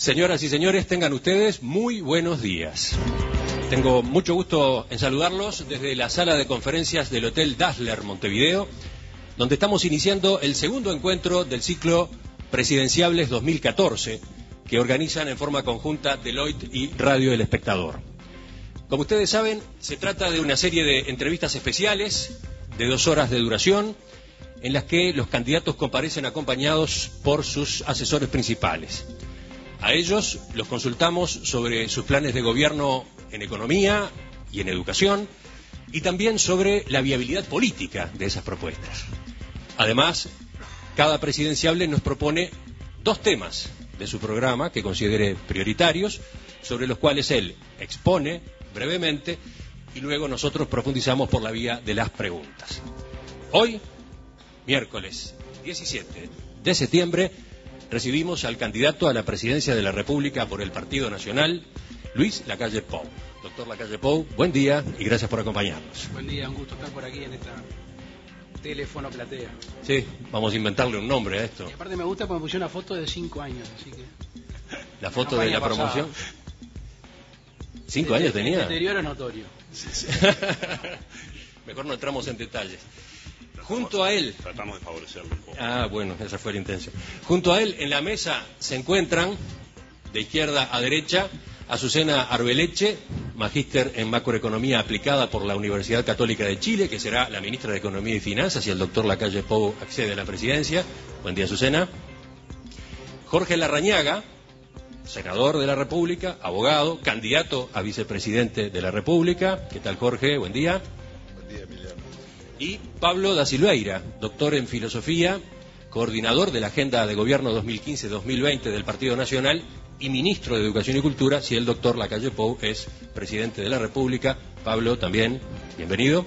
Señoras y señores, tengan ustedes muy buenos días. Tengo mucho gusto en saludarlos desde la sala de conferencias del Hotel Dazzler Montevideo, donde estamos iniciando el segundo encuentro del ciclo Presidenciables 2014, que organizan en forma conjunta Deloitte y Radio El Espectador. Como ustedes saben, se trata de una serie de entrevistas especiales de 2 horas de duración, en las que los candidatos comparecen acompañados por sus asesores principales. A ellos los consultamos sobre sus planes de gobierno en economía y en educación, y también sobre la viabilidad política de esas propuestas. Además, cada presidenciable nos propone 2 temas de su programa que considere prioritarios, sobre los cuales él expone brevemente y luego nosotros profundizamos por la vía de las preguntas. Hoy, miércoles 17 de septiembre, recibimos al candidato a la presidencia de la República por el Partido Nacional, Luis Lacalle Pou. Doctor Lacalle Pou, buen día y gracias por acompañarnos. Buen día, un gusto estar por aquí en esta teléfono platea. Sí, vamos a inventarle un nombre a esto. Y aparte me gusta porque me pusieron una foto de 5 años, así que... ¿La foto de la promoción? 5 años tenía. El deterioro es notorio. Sí. Mejor no entramos en detalles. Junto a él... Tratamos de favorecerlo un poco. Ah, bueno, esa fue la intención. Junto a él, en la mesa, se encuentran, de izquierda a derecha, Azucena Arbeleche, magíster en macroeconomía aplicada por la Universidad Católica de Chile, que será la ministra de Economía y Finanzas, y el doctor Lacalle Pou accede a la presidencia. Buen día, Azucena. Jorge Larrañaga, senador de la República, abogado, candidato a vicepresidente de la República. ¿Qué tal, Jorge? Buen día. Buen día, Emiliano. Y Pablo da Silveira, doctor en filosofía, coordinador de la Agenda de Gobierno 2015-2020 del Partido Nacional y ministro de Educación y Cultura, si el doctor Lacalle Pou es presidente de la República. Pablo, también, bienvenido.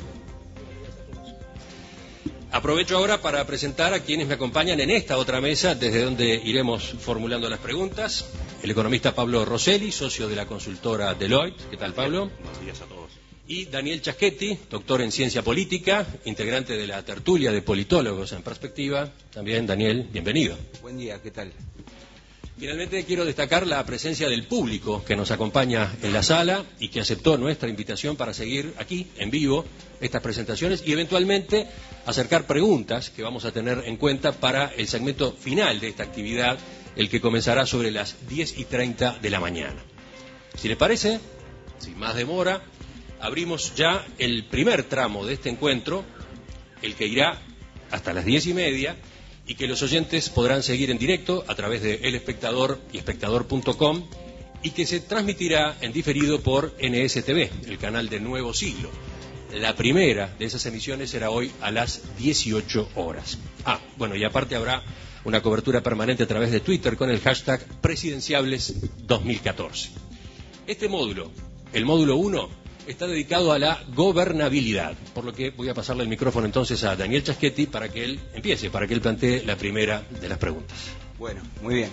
Aprovecho ahora para presentar a quienes me acompañan en esta otra mesa, desde donde iremos formulando las preguntas. El economista Pablo Rosselli, socio de la consultora Deloitte. ¿Qué tal, Pablo? Buenos días a todos. Y Daniel Chaschetti, doctor en ciencia política, integrante de la tertulia de politólogos en perspectiva. También, Daniel, bienvenido. Buen día, ¿qué tal? Finalmente quiero destacar la presencia del público que nos acompaña en la sala y que aceptó nuestra invitación para seguir aquí, en vivo, estas presentaciones y eventualmente acercar preguntas que vamos a tener en cuenta para el segmento final de esta actividad, el que comenzará sobre las 10:30 de la mañana. Si les parece, sin más demora, abrimos ya el primer tramo de este encuentro, el que irá hasta las 10:30, y que los oyentes podrán seguir en directo a través de El Espectador y espectador.com, y que se transmitirá en diferido por NSTV, el canal de Nuevo Siglo. La primera de esas emisiones será hoy a las 18 horas. Bueno, y aparte habrá una cobertura permanente a través de Twitter con el hashtag Presidenciables 2014. Este módulo, el módulo 1, está dedicado a la gobernabilidad, por lo que voy a pasarle el micrófono entonces a Daniel Chaschetti para que él empiece, para que él plantee la primera de las preguntas. Bueno, muy bien.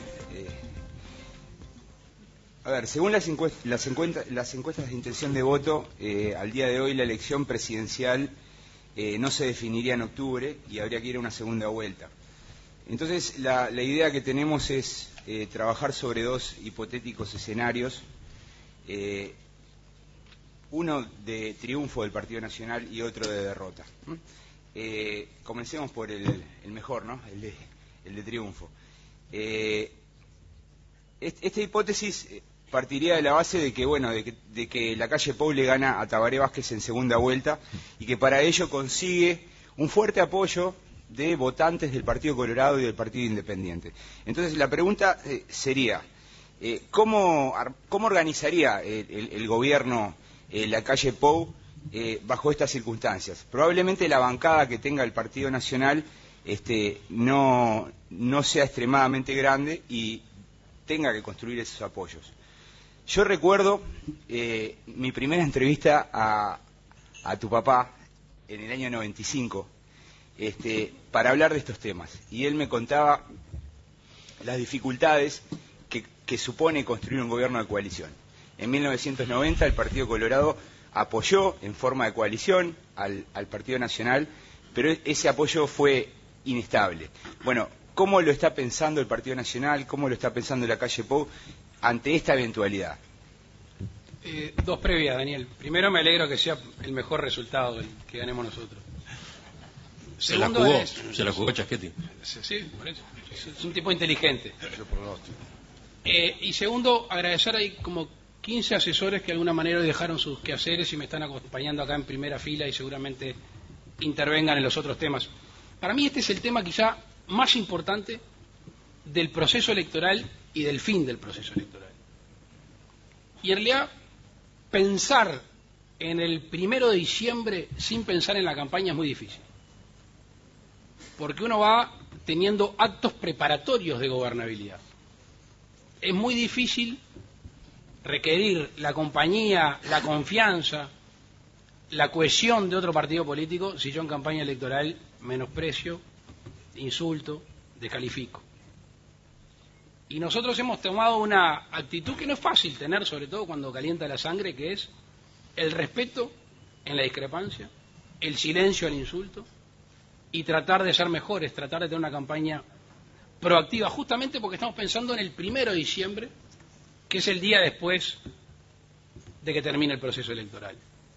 Según las encuestas de intención de voto, al día de hoy la elección presidencial no se definiría en octubre y habría que ir a una segunda vuelta. Entonces, la idea que tenemos es trabajar sobre 2 hipotéticos escenarios. Uno de triunfo del Partido Nacional y otro de derrota. Comencemos por el mejor, ¿no? El de triunfo. Esta hipótesis partiría de la base de que Lacalle Pou le gana a Tabaré Vázquez en segunda vuelta y que para ello consigue un fuerte apoyo de votantes del Partido Colorado y del Partido Independiente. Entonces la pregunta sería, ¿cómo organizaría el gobierno Lacalle Pou bajo estas circunstancias? Probablemente la bancada que tenga el Partido Nacional no sea extremadamente grande y tenga que construir esos apoyos. Yo recuerdo mi primera entrevista a tu papá en el año 95 para hablar de estos temas, y él me contaba las dificultades que supone construir un gobierno de coalición. En 1990 el Partido Colorado apoyó en forma de coalición al Partido Nacional, pero ese apoyo fue inestable. Bueno, ¿cómo lo está pensando el Partido Nacional? ¿Cómo lo está pensando Lacalle Pou? ante esta eventualidad? Dos previas, Daniel. Primero, me alegro que sea el mejor resultado el que ganemos nosotros. Se la jugó Chaschetti. Sí, por eso. Es un tipo inteligente. Yo pronóstico. Y segundo, agradecer, hay como 15 asesores que de alguna manera dejaron sus quehaceres y me están acompañando acá en primera fila y seguramente intervengan en los otros temas. Para mí este es el tema quizá más importante del proceso electoral y del fin del proceso electoral. Y en realidad, pensar en el 1 de diciembre sin pensar en la campaña es muy difícil. Porque uno va teniendo actos preparatorios de gobernabilidad. Es muy difícil requerir la compañía, la confianza, la cohesión de otro partido político si yo en campaña electoral menosprecio, insulto, descalifico. Y nosotros hemos tomado una actitud que no es fácil tener, sobre todo cuando calienta la sangre, que es el respeto en la discrepancia, el silencio al insulto y tratar de ser mejores, tratar de tener una campaña proactiva, justamente porque estamos pensando en el 1 de diciembre, que es el día después de que termine el proceso electoral.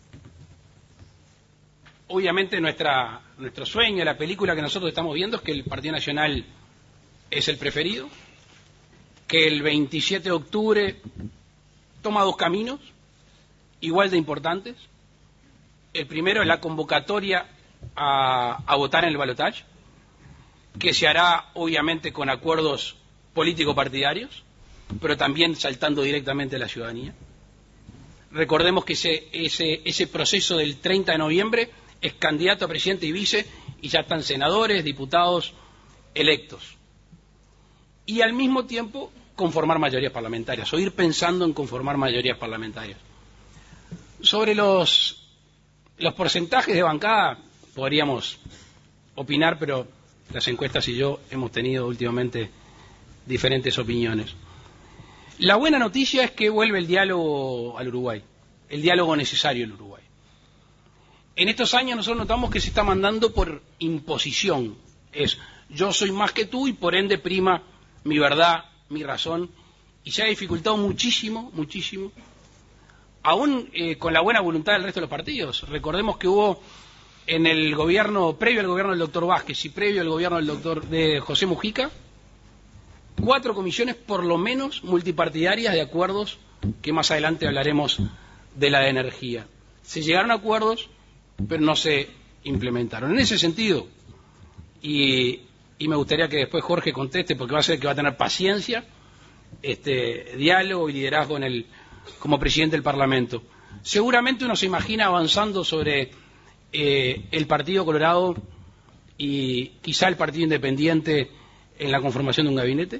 Obviamente nuestro sueño, la película que nosotros estamos viendo es que el Partido Nacional es el preferido, que el 27 de octubre toma dos caminos igual de importantes. El primero es la convocatoria a votar en el balotaje, que se hará obviamente con acuerdos político-partidarios, pero también saltando directamente a la ciudadanía. Recordemos que ese proceso del 30 de noviembre es candidato a presidente y vice, y ya están senadores, diputados electos. Y al mismo tiempo conformar mayorías parlamentarias, o ir pensando en conformar mayorías parlamentarias. Sobre los porcentajes de bancada podríamos opinar, pero las encuestas y yo hemos tenido últimamente diferentes opiniones. La buena noticia es que vuelve el diálogo al Uruguay, el diálogo necesario al Uruguay. En estos años nosotros notamos que se está mandando por imposición. Es yo soy más que tú y por ende prima mi verdad, mi razón, y se ha dificultado muchísimo, muchísimo, aún con la buena voluntad del resto de los partidos. Recordemos que hubo en el gobierno, previo al gobierno del doctor Vázquez y previo al gobierno de José Mujica, 4 comisiones por lo menos multipartidarias de acuerdos, que más adelante hablaremos de la de energía. Se llegaron a acuerdos, pero no se implementaron. En ese sentido, y me gustaría que después Jorge conteste, porque va a ser que va a tener paciencia, diálogo y liderazgo como presidente del Parlamento. Seguramente uno se imagina avanzando sobre el Partido Colorado y quizá el Partido Independiente en la conformación de un gabinete.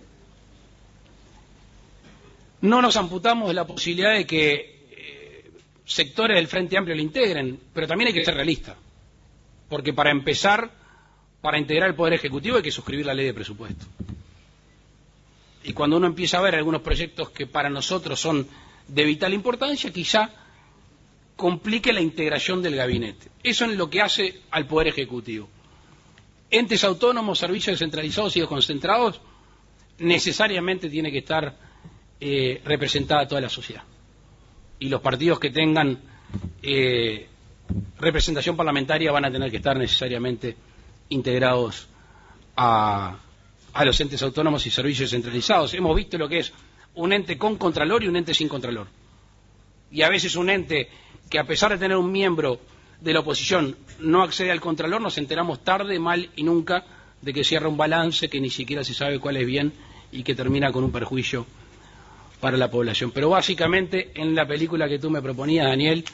No nos amputamos de la posibilidad de que sectores del Frente Amplio lo integren, pero también hay que ser realista, porque para empezar, para integrar el Poder Ejecutivo hay que suscribir la ley de presupuesto. Y cuando uno empieza a ver algunos proyectos que para nosotros son de vital importancia, quizá complique la integración del gabinete. Eso es lo que hace al Poder Ejecutivo. Entes autónomos, servicios descentralizados y desconcentrados, necesariamente tiene que estar representada toda la sociedad. Y los partidos que tengan representación parlamentaria van a tener que estar necesariamente integrados a los entes autónomos y servicios descentralizados. Hemos visto lo que es un ente con contralor y un ente sin contralor. Y a veces un ente que, a pesar de tener un miembro de la oposición, no accede al contralor, nos enteramos tarde, mal y nunca de que cierra un balance que ni siquiera se sabe cuál es bien y que termina con un perjuicio para la población. Pero básicamente en la película que tú me proponías, Daniel,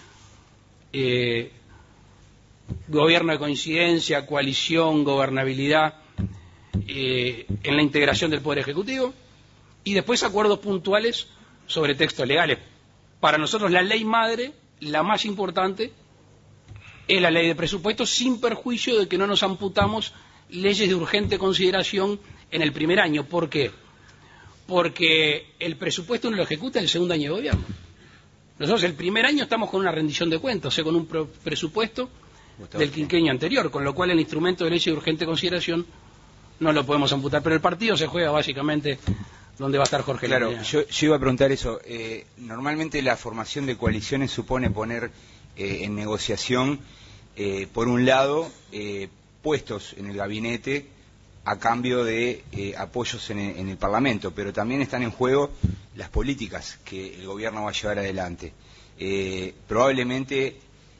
gobierno de coincidencia, coalición, gobernabilidad, en la integración del Poder Ejecutivo, y después acuerdos puntuales sobre textos legales. Para nosotros la ley madre, la más importante, es la ley de presupuesto, sin perjuicio de que no nos amputamos leyes de urgente consideración en el primer año. ¿Por qué? Porque el presupuesto no lo ejecuta el segundo año de gobierno. Nosotros el primer año estamos con una rendición de cuentas, o sea, con un presupuesto del quinquenio anterior, con lo cual el instrumento de ley de urgente consideración no lo podemos amputar. Pero el partido se juega básicamente donde va a estar Jorge Claro, Lina. yo iba a preguntar eso. Normalmente la formación de coaliciones supone poner en negociación, por un lado, puestos en el gabinete a cambio de apoyos en el Parlamento, pero también están en juego las políticas que el gobierno va a llevar adelante. Probablemente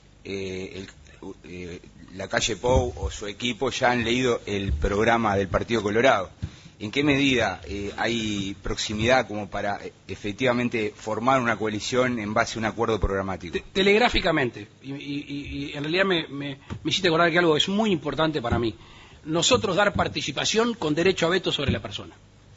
la calle Pou o su equipo ya han leído el programa del Partido Colorado. ¿En qué medida hay proximidad como para efectivamente formar una coalición en base a un acuerdo programático? Telegráficamente, y en realidad me hiciste acordar que algo es muy importante para mí. Nosotros dar participación con derecho a veto sobre la persona.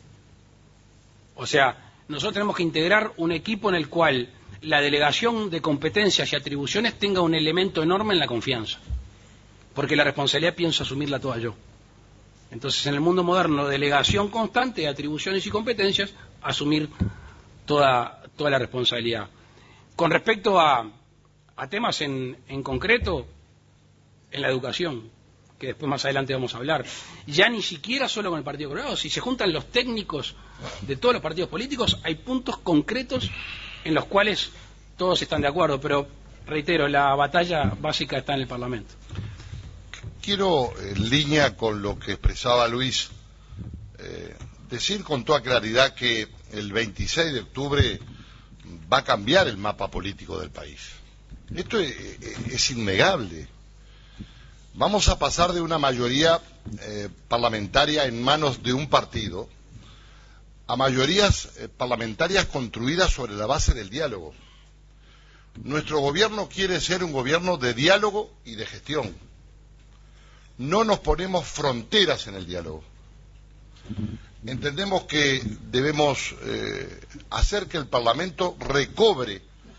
O sea, nosotros tenemos que integrar un equipo en el cual la delegación de competencias y atribuciones tenga un elemento enorme en la confianza. Porque la responsabilidad pienso asumirla toda yo. Entonces, en el mundo moderno, delegación constante de atribuciones y competencias, asumir toda la responsabilidad. Con respecto a temas en concreto, en la educación, que después más adelante vamos a hablar, ya ni siquiera solo con el Partido Colorado, si se juntan los técnicos de todos los partidos políticos, hay puntos concretos en los cuales todos están de acuerdo, pero reitero, la batalla básica está en el Parlamento. Quiero, en línea con lo que expresaba Luis, decir con toda claridad que el 26 de octubre va a cambiar el mapa político del país. Esto es innegable. Vamos a pasar de una mayoría parlamentaria en manos de un partido a mayorías parlamentarias construidas sobre la base del diálogo. Nuestro gobierno quiere ser un gobierno de diálogo y de gestión. No nos ponemos fronteras en el diálogo. Entendemos que debemos hacer que el Parlamento recobre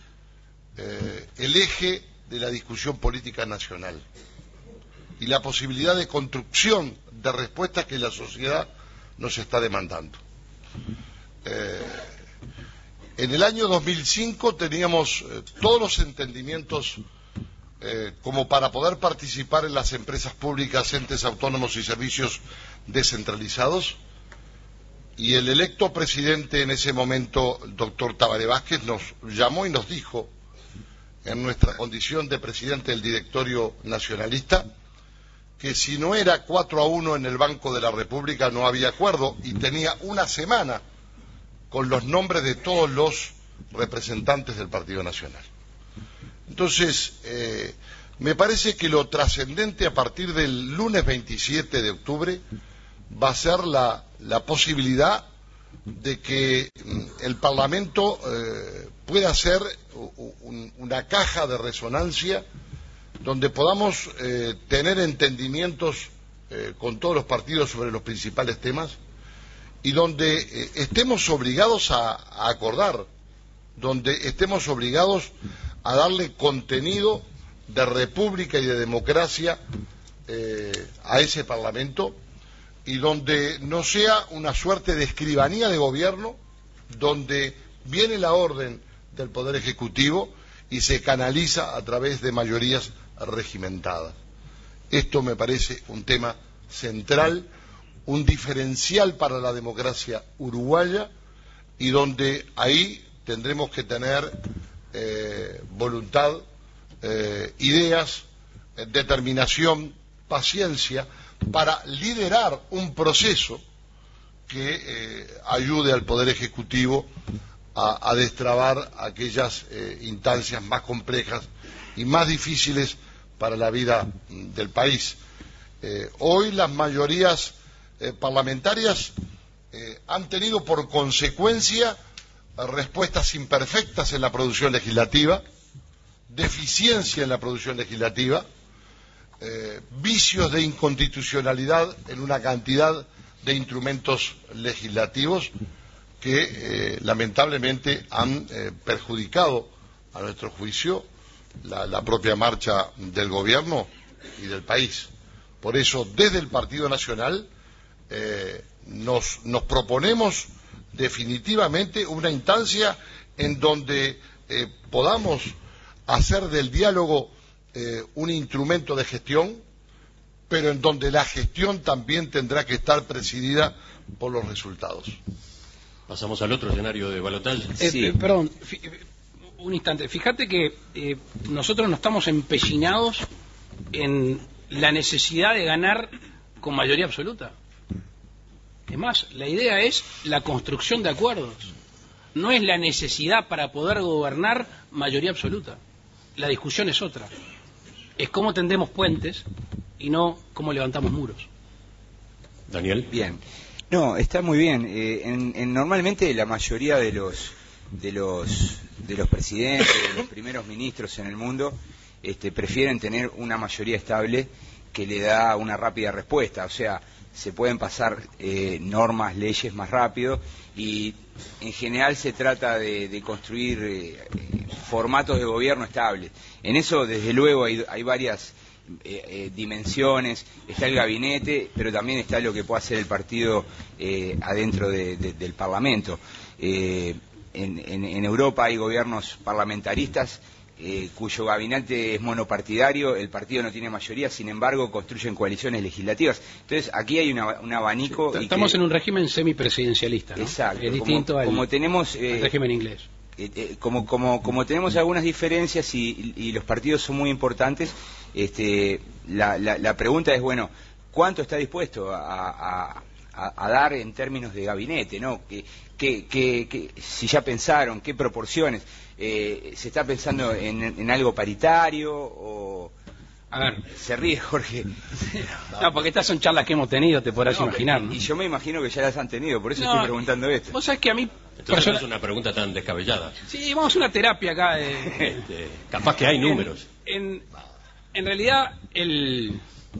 el eje de la discusión política nacional y la posibilidad de construcción de respuestas que la sociedad nos está demandando. En el año 2005 teníamos todos los entendimientos como para poder participar en las empresas públicas, entes autónomos y servicios descentralizados, y el electo presidente en ese momento, el doctor Tabaré Vázquez, nos llamó y nos dijo, en nuestra condición de presidente del directorio nacionalista, que si no era 4-1 en el Banco de la República no había acuerdo, y tenía una semana con los nombres de todos los representantes del Partido Nacional. Entonces, me parece que lo trascendente a partir del lunes 27 de octubre va a ser la posibilidad de que el Parlamento pueda ser una caja de resonancia donde podamos tener entendimientos con todos los partidos sobre los principales temas y donde estemos obligados a acordar, donde estemos obligados a darle contenido de república y de democracia a ese Parlamento, y donde no sea una suerte de escribanía de gobierno, donde viene la orden del Poder Ejecutivo y se canaliza a través de mayorías regimentadas. Esto me parece un tema central, un diferencial para la democracia uruguaya, y donde ahí tendremos que tener voluntad, ideas, determinación, paciencia para liderar un proceso que ayude al Poder Ejecutivo a destrabar aquellas instancias más complejas y más difíciles para la vida del país. Hoy las mayorías parlamentarias han tenido por consecuencia respuestas imperfectas en la producción legislativa, deficiencia en la producción legislativa, vicios de inconstitucionalidad en una cantidad de instrumentos legislativos que lamentablemente han perjudicado, a nuestro juicio, la propia marcha del gobierno y del país. Por eso, desde el Partido Nacional nos proponemos definitivamente una instancia en donde podamos hacer del diálogo un instrumento de gestión, pero en donde la gestión también tendrá que estar presidida por los resultados. Pasamos al otro escenario de balotaje. Sí. Perdón, un instante. Fíjate que nosotros no estamos empecinados en la necesidad de ganar con mayoría absoluta. Es más, la idea es la construcción de acuerdos. No es la necesidad para poder gobernar mayoría absoluta. La discusión es otra. Es cómo tendemos puentes y no cómo levantamos muros. Daniel. Bien. No, está muy bien. Normalmente la mayoría de los presidentes, de los primeros ministros en el mundo, prefieren tener una mayoría estable que le da una rápida respuesta. O sea, se pueden pasar normas, leyes más rápido, y en general se trata de construir formatos de gobierno estables. En eso, desde luego, hay varias dimensiones. Está el gabinete, pero también está lo que puede hacer el partido adentro del Parlamento. En Europa hay gobiernos parlamentaristas cuyo gabinete es monopartidario, el partido no tiene mayoría, sin embargo construyen coaliciones legislativas. Entonces aquí hay un abanico. Sí, estamos en un régimen semipresidencialista, ¿no? Exacto. Es distinto como tenemos al régimen inglés. Como tenemos algunas diferencias y los partidos son muy importantes, la pregunta es, bueno, ¿cuánto está dispuesto a dar en términos de gabinete, ¿no? Si ya pensaron, qué proporciones, ¿se está pensando en algo paritario o...? A ver. Se ríe Jorge. No, porque estas son charlas que hemos tenido, te podrás imaginar, ¿no? Y yo me imagino que ya las han tenido, por eso estoy preguntando esto. Vos sabés que a mí... Entonces no es una pregunta tan descabellada. Sí, vamos a hacer una terapia acá. Capaz que hay números. En realidad, el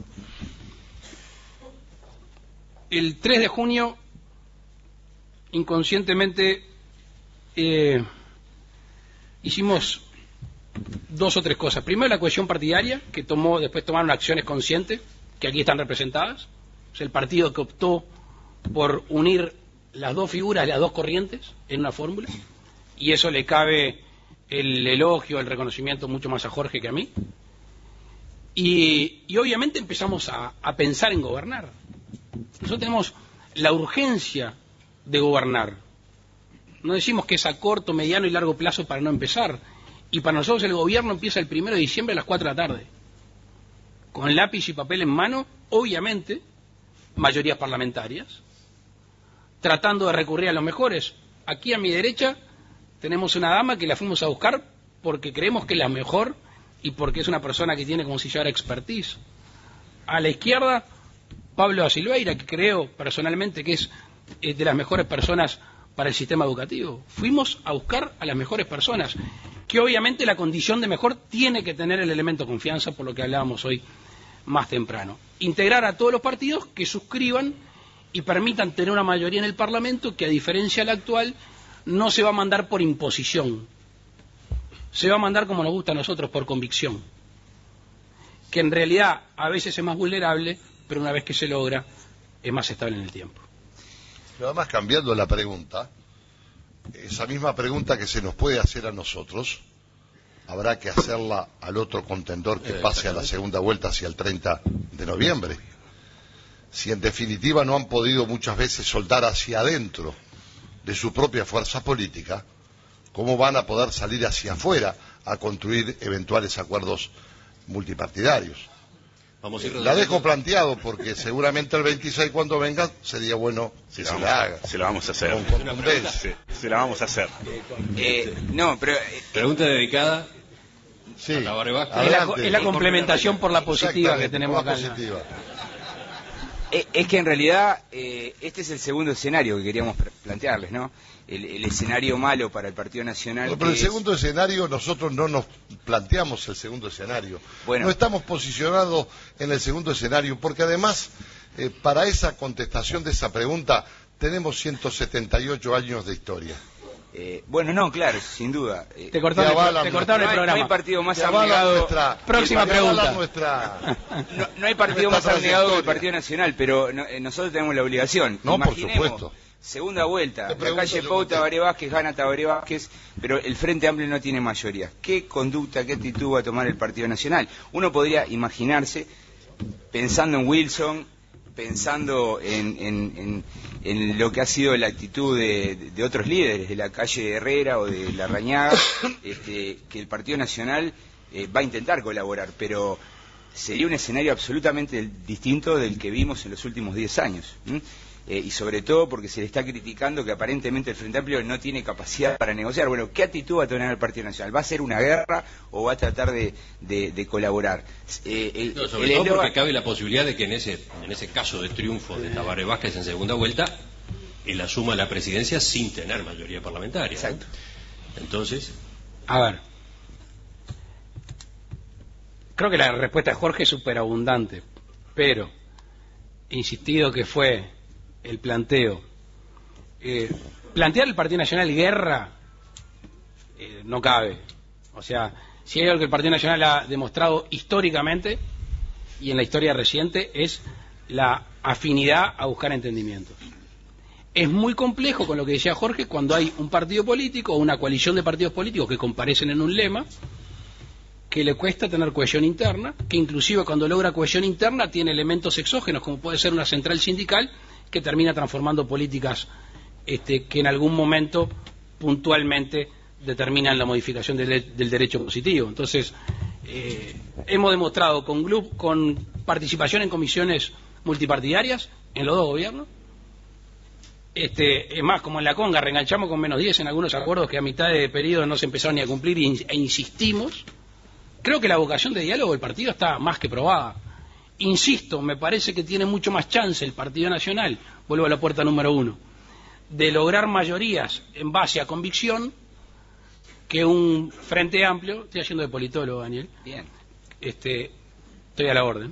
3 de junio, inconscientemente, hicimos 2 o 3 cosas. Primero, la cohesión partidaria, que después tomaron acciones conscientes, que aquí están representadas. Es el partido que optó por unir las dos figuras, las dos corrientes, en una fórmula, y eso le cabe el elogio, el reconocimiento mucho más a Jorge que a mí. Y obviamente empezamos a pensar en gobernar. Nosotros tenemos la urgencia de gobernar. No decimos que es a corto, mediano y largo plazo para no empezar. Y para nosotros el gobierno empieza el 1 de diciembre a las 4 de la tarde. Con lápiz y papel en mano, obviamente, mayorías parlamentarias, tratando de recurrir a los mejores. Aquí a mi derecha tenemos una dama que la fuimos a buscar porque creemos que es la mejor y porque es una persona que tiene, como si llamara, expertise. A la izquierda, Pablo da Silveira, que creo personalmente que es de las mejores personas para el sistema educativo. Fuimos a buscar a las mejores personas, que obviamente la condición de mejor tiene que tener el elemento confianza, por lo que hablábamos hoy más temprano. Integrar a todos los partidos que suscriban y permitan tener una mayoría en el Parlamento que, a diferencia de la actual, no se va a mandar por imposición, se va a mandar como nos gusta a nosotros, por convicción, que en realidad a veces es más vulnerable, pero una vez que se logra es más estable en el tiempo. Pero además, cambiando la pregunta, esa misma pregunta que se nos puede hacer a nosotros, habrá que hacerla al otro contendor que pase a la segunda vuelta hacia el 30 de noviembre. Si en definitiva no han podido muchas veces soldar hacia adentro de su propia fuerza política, ¿cómo van a poder salir hacia afuera a construir eventuales acuerdos multipartidarios? La dejo planteado porque seguramente el 26, cuando venga, sería bueno que se la haga. Se la vamos a hacer. Con contundencia. Se la vamos a hacer. Pregunta dedicada Sí, a la Barre es la complementación por la positiva que tenemos acá. Positiva. Es que en realidad este es el segundo escenario que queríamos plantearles, ¿no? El escenario malo para el Partido Nacional. No, pero el segundo escenario, nosotros no nos planteamos el segundo escenario. Bueno. No estamos posicionados en el segundo escenario, porque además, para esa contestación de esa pregunta, tenemos 178 años de historia. Bueno, no, claro, sin duda. Te cortaron el programa. No hay partido más abnegado. Próxima pregunta. No hay partido más abnegado que el Partido Nacional, pero nosotros tenemos la obligación. No, por Imaginemos, supuesto. Segunda vuelta, la calle Pou, Tabaré Vázquez, gana Tabaré Vázquez, pero el Frente Amplio no tiene mayoría. ¿Qué conducta, qué actitud va a tomar el Partido Nacional? Uno podría imaginarse, pensando en Wilson, pensando en lo que ha sido la actitud de otros líderes de la calle Herrera o de Larrañaga, que el Partido Nacional va a intentar colaborar, pero sería un escenario absolutamente distinto del que vimos en los últimos 10 años. Y sobre todo porque se le está criticando que aparentemente el Frente Amplio no tiene capacidad para negociar. Bueno, ¿qué actitud va a tener el Partido Nacional? ¿Va a ser una guerra o va a tratar de colaborar? Sobre todo porque cabe la posibilidad de que en ese caso de triunfo de Tabaré Vázquez en segunda vuelta, él asuma la presidencia sin tener mayoría parlamentaria. Exacto. ¿No? Entonces... A ver, creo que la respuesta de Jorge es superabundante, pero insistido que fue el planteo. Plantear el Partido Nacional guerra no cabe. O sea, si hay algo que el Partido Nacional ha demostrado históricamente y en la historia reciente es la afinidad a buscar entendimientos. Es muy complejo, con lo que decía Jorge, cuando hay un partido político o una coalición de partidos políticos que comparecen en un lema que le cuesta tener cohesión interna, que inclusive cuando logra cohesión interna tiene elementos exógenos, como puede ser una central sindical, que termina transformando políticas que en algún momento puntualmente determinan la modificación del derecho positivo. Entonces, hemos demostrado con participación en comisiones multipartidarias en los dos gobiernos. Es más, como en la Conga, reenganchamos con -10 en algunos acuerdos que a mitad de periodo no se empezaron ni a cumplir e insistimos. Creo que la vocación de diálogo del partido está más que probada. Insisto, me parece que tiene mucho más chance el Partido Nacional, vuelvo a la puerta número 1, de lograr mayorías en base a convicción que un Frente Amplio. Estoy haciendo de politólogo, Daniel. Bien. Estoy a la orden.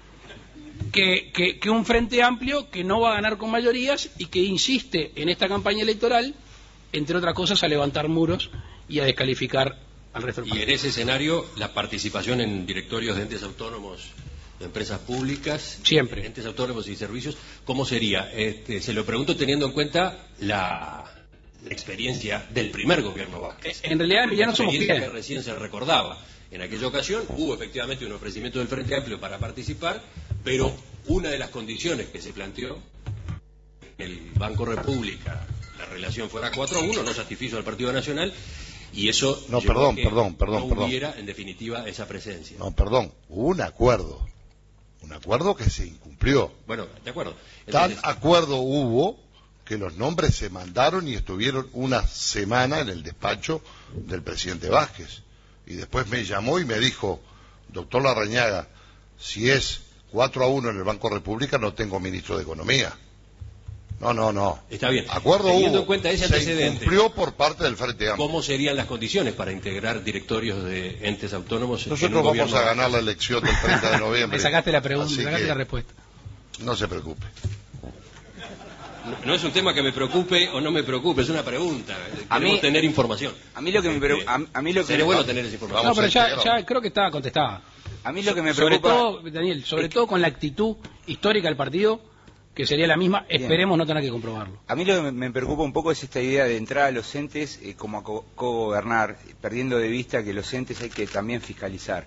Que un Frente Amplio que no va a ganar con mayorías y que insiste en esta campaña electoral, entre otras cosas, a levantar muros y a descalificar al resto del país. Y en ese escenario, la participación en directorios de entes autónomos, de empresas públicas, siempre, entes autónomos y servicios, ¿cómo sería? Se lo pregunto teniendo en cuenta la experiencia del primer gobierno Vázquez. En realidad ya no somos experiencia fieles. que recién se recordaba. En aquella ocasión hubo efectivamente un ofrecimiento del Frente Amplio para participar, pero una de las condiciones que se planteó en el Banco República, la relación fuera 4-1, no satisfizo al Partido Nacional, y eso No, llevó a que perdón. no hubiera en definitiva esa presencia. No, perdón, hubo un acuerdo que se incumplió. Bueno, de acuerdo. Entonces, Tal acuerdo hubo que los nombres se mandaron y estuvieron una semana en el despacho del presidente Vázquez. Y después me llamó y me dijo, doctor Larrañaga, si es 4-1 en el Banco República no tengo ministro de Economía. No. Está bien. Acuerdo Teniendo hubo, en cuenta ese se antecedente, incumplió por parte del Frente Amplio. ¿cómo serían las condiciones para integrar directorios de entes autónomos en un Nosotros vamos gobierno? a ganar la elección del 30 de noviembre. Me sacaste la pregunta, Así me sacaste que la respuesta. no se preocupe. No es un tema que me preocupe o no me preocupe, es una pregunta. A Queremos mí- tener información. A mí lo que me preocupa, a mí lo que Sería bueno tener esa información. No, Vamos pero a ya creo que estaba contestada. a mí lo que me Sobre preocupa, todo, Daniel, sobre todo con la actitud histórica del partido, que sería la misma, esperemos no tener que comprobarlo. a mí lo que me preocupa un poco es esta idea de entrar a los entes como a cogobernar, perdiendo de vista que los entes hay que también fiscalizar.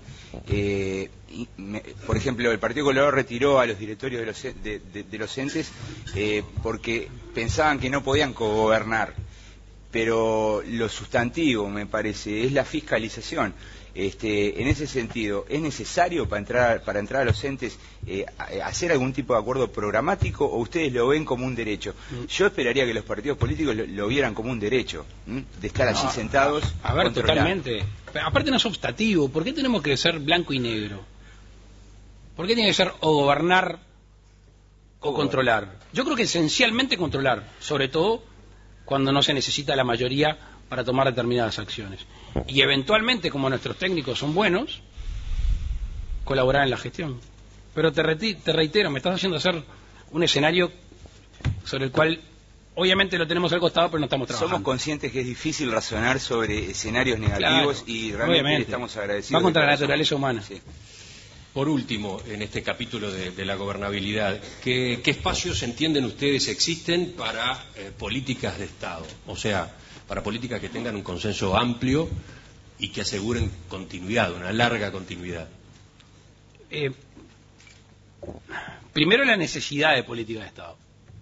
Por ejemplo, el Partido Colorado retiró a los directorios de los entes porque pensaban que no podían cogobernar. Pero lo sustantivo, me parece, es la fiscalización. En ese sentido, ¿es necesario para entrar a los entes hacer algún tipo de acuerdo programático o ustedes lo ven como un derecho? Yo esperaría que los partidos políticos lo vieran como un derecho, de estar allí sentados. A ver, controlar. totalmente. Pero aparte no es optativo. ¿Por qué tenemos que ser blanco y negro? ¿Por qué tiene que ser o gobernar o controlar? Yo creo que esencialmente controlar, sobre todo cuando no se necesita la mayoría para tomar determinadas acciones. Y eventualmente, como nuestros técnicos son buenos, colaborar en la gestión. Pero te reitero, me estás haciendo hacer un escenario sobre el cual obviamente lo tenemos al costado, pero no estamos trabajando. Somos conscientes que es difícil razonar sobre escenarios negativos, Claro, y realmente obviamente. le estamos agradecidos. Va contra de la corazón. naturaleza humana. Sí. Por último, en este capítulo de la gobernabilidad, ¿qué espacios entienden ustedes existen para políticas de Estado? O sea, para políticas que tengan un consenso amplio y que aseguren continuidad, una larga continuidad. Primero la necesidad de política de Estado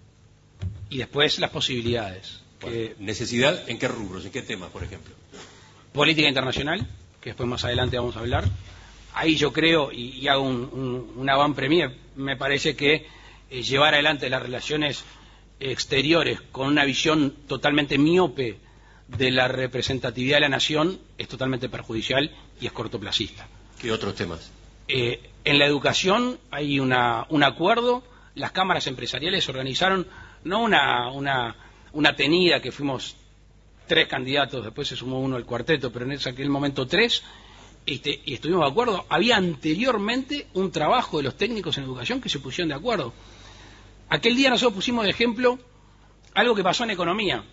y después las posibilidades. Bueno, ¿necesidad en qué rubros, en qué temas, por ejemplo? Política internacional, que después más adelante vamos a hablar. Ahí yo creo, y hago una van premier, me parece que llevar adelante las relaciones exteriores con una visión totalmente miope de la representatividad de la nación es totalmente perjudicial y es cortoplacista. ¿Qué otros temas? En la educación hay un acuerdo, las cámaras empresariales organizaron no una tenida que fuimos 3 candidatos, después se sumó uno al cuarteto, pero en aquel momento 3, y estuvimos de acuerdo. Había anteriormente un trabajo de los técnicos en educación que se pusieron de acuerdo. Aquel día nosotros pusimos de ejemplo algo que pasó en economía.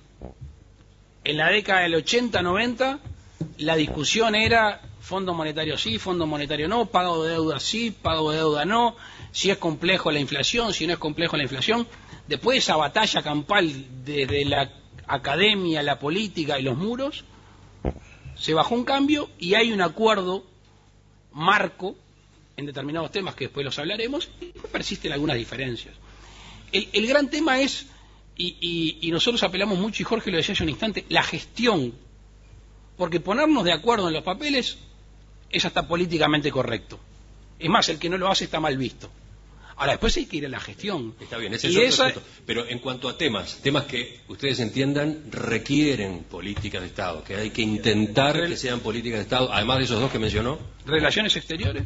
En la década del 80-90 la discusión era Fondo Monetario sí, Fondo Monetario no, pago de deuda sí, pago de deuda no, si es complejo la inflación, si no es complejo la inflación. Después de esa batalla campal desde la academia, la política y los muros, se bajó un cambio y hay un acuerdo marco en determinados temas que después los hablaremos, y persisten algunas diferencias. El gran tema es, y nosotros apelamos mucho, y Jorge lo decía hace un instante, la gestión, porque ponernos de acuerdo en los papeles es hasta políticamente correcto. Es más, el que no lo hace está mal visto. Ahora, después hay que ir a la gestión. Está bien, ese es otro punto. Pero en cuanto a temas que ustedes entiendan requieren políticas de Estado, que hay que intentar que sean políticas de Estado, además de esos 2 que mencionó. Relaciones exteriores,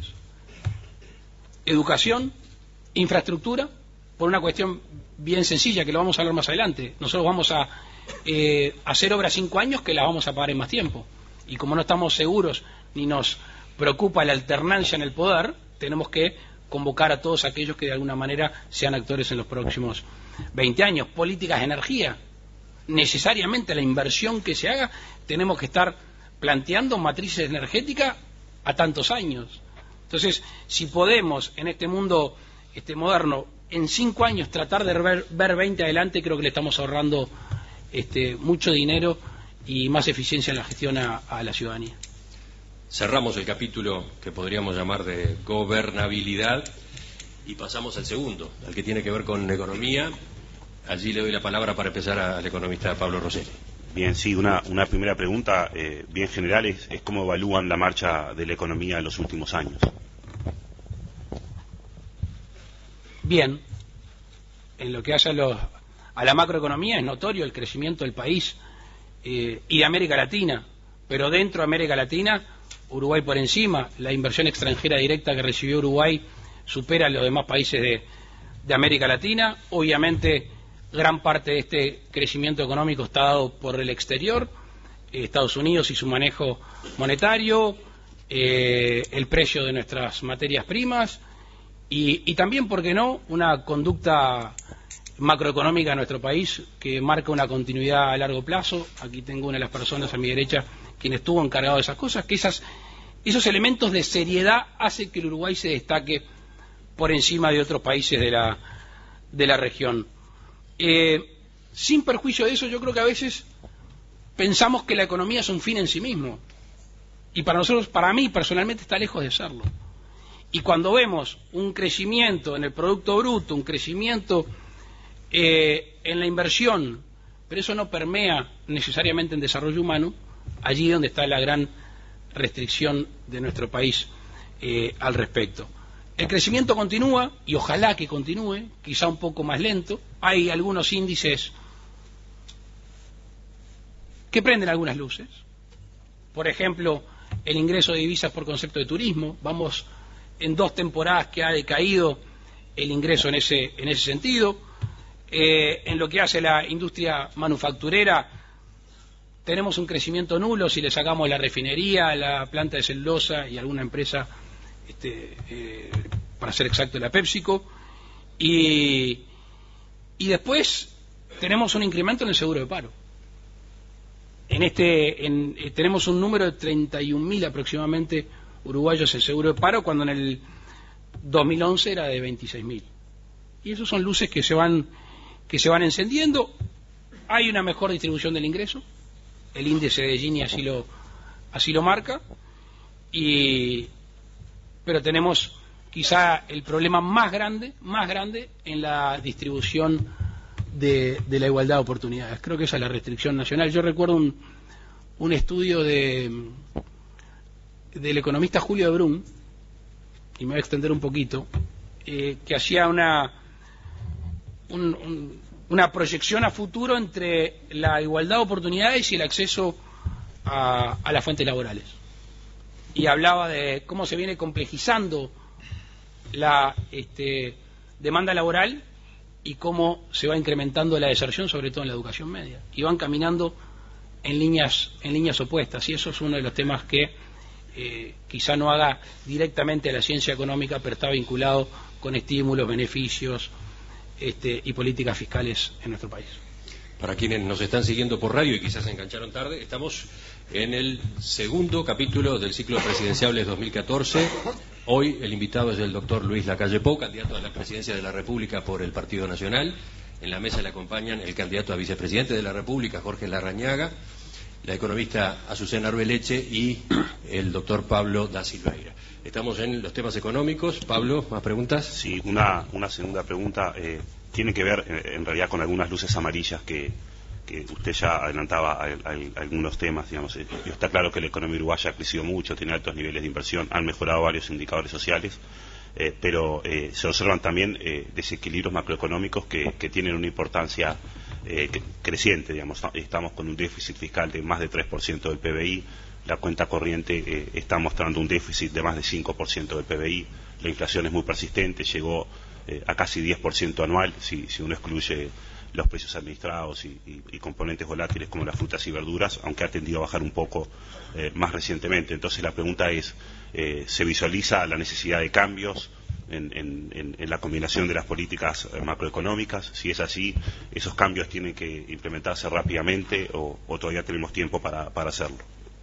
educación, infraestructura, por una cuestión bien sencilla, que lo vamos a hablar más adelante. Nosotros vamos a hacer obras 5 años que las vamos a pagar en más tiempo. Y como no estamos seguros ni nos preocupa la alternancia en el poder, tenemos que convocar a todos aquellos que de alguna manera sean actores en los próximos 20 años. Políticas de energía. Necesariamente la inversión que se haga, tenemos que estar planteando matrices energéticas a tantos años. Entonces, si podemos en este mundo moderno, en 5 años tratar de ver 20 adelante, creo que le estamos ahorrando mucho dinero y más eficiencia en la gestión a la ciudadanía. Cerramos el capítulo que podríamos llamar de gobernabilidad y pasamos al segundo, al que tiene que ver con economía. Allí le doy la palabra para empezar al economista Pablo Rosselli. Bien, sí, una primera pregunta bien general es cómo evalúan la marcha de la economía en los últimos años. Bien, en lo que hace a la macroeconomía es notorio el crecimiento del país y de América Latina, pero dentro de América Latina, Uruguay por encima, la inversión extranjera directa que recibió Uruguay supera a los demás países de América Latina. Obviamente, gran parte de este crecimiento económico está dado por el exterior, Estados Unidos y su manejo monetario, el precio de nuestras materias primas y también, ¿por qué no?, una conducta macroeconómica de nuestro país que marca una continuidad a largo plazo. Aquí tengo una de las personas a mi derecha quien estuvo encargado de esas cosas, que esos elementos de seriedad hacen que el Uruguay se destaque por encima de otros países de la región. Sin perjuicio de eso, yo creo que a veces pensamos que la economía es un fin en sí mismo, y para mí personalmente está lejos de serlo. Y cuando vemos un crecimiento en el Producto Bruto, un crecimiento en la inversión, pero eso no permea necesariamente en desarrollo humano, allí donde está la gran restricción de nuestro país al respecto. El crecimiento continúa, y ojalá que continúe, quizá un poco más lento. Hay algunos índices que prenden algunas luces. Por ejemplo, el ingreso de divisas por concepto de turismo. Vamos en 2 temporadas que ha decaído el ingreso en ese sentido. En lo que hace la industria manufacturera, tenemos un crecimiento nulo si le sacamos la refinería, la planta de celulosa y alguna empresa, para ser exacto, la PepsiCo. Y después tenemos un incremento en el seguro de paro. Tenemos un número de 31.000 aproximadamente uruguayos en seguro de paro, cuando en el 2011 era de 26.000. Y esas son luces que se van encendiendo. Hay una mejor distribución del ingreso. El índice de Gini así lo marca, pero tenemos quizá el problema más grande en la distribución de la igualdad de oportunidades. Creo que esa es la restricción nacional. Yo recuerdo un estudio del economista Julio de Brun, y me voy a extender un poquito, que hacía una proyección a futuro entre la igualdad de oportunidades y el acceso a las fuentes laborales. Y hablaba de cómo se viene complejizando la demanda laboral y cómo se va incrementando la deserción, sobre todo en la educación media. Y van caminando en líneas opuestas. Y eso es uno de los temas que quizá no haga directamente a la ciencia económica, pero está vinculado con estímulos, beneficios y políticas fiscales en nuestro país. Para quienes nos están siguiendo por radio y quizás se engancharon tarde, estamos en el segundo capítulo del ciclo presidenciables 2014. Hoy el invitado es el doctor Luis Lacalle Pou, candidato a la presidencia de la República por el Partido Nacional. En la mesa le acompañan el candidato a vicepresidente de la República, Jorge Larrañaga, la economista Azucena Arbeleche y el doctor Pablo da Silveira. Estamos en los temas económicos. Pablo, ¿más preguntas? Sí, una segunda pregunta. Tiene que ver en realidad con algunas luces amarillas que usted ya adelantaba algunos temas, digamos. Está claro que la economía uruguaya ha crecido mucho, tiene altos niveles de inversión, han mejorado varios indicadores sociales, pero se observan también desequilibrios macroeconómicos que tienen una importancia creciente, digamos. Estamos con un déficit fiscal de más de 3% del PBI, la cuenta corriente está mostrando un déficit de más de 5% del PBI, la inflación es muy persistente, llegó a casi 10% anual, si uno excluye los precios administrados y componentes volátiles como las frutas y verduras, aunque ha tendido a bajar un poco más recientemente. Entonces la pregunta es, ¿se visualiza la necesidad de cambios en la combinación de las políticas macroeconómicas? Si es así, ¿esos cambios tienen que implementarse rápidamente o todavía tenemos tiempo para hacerlo?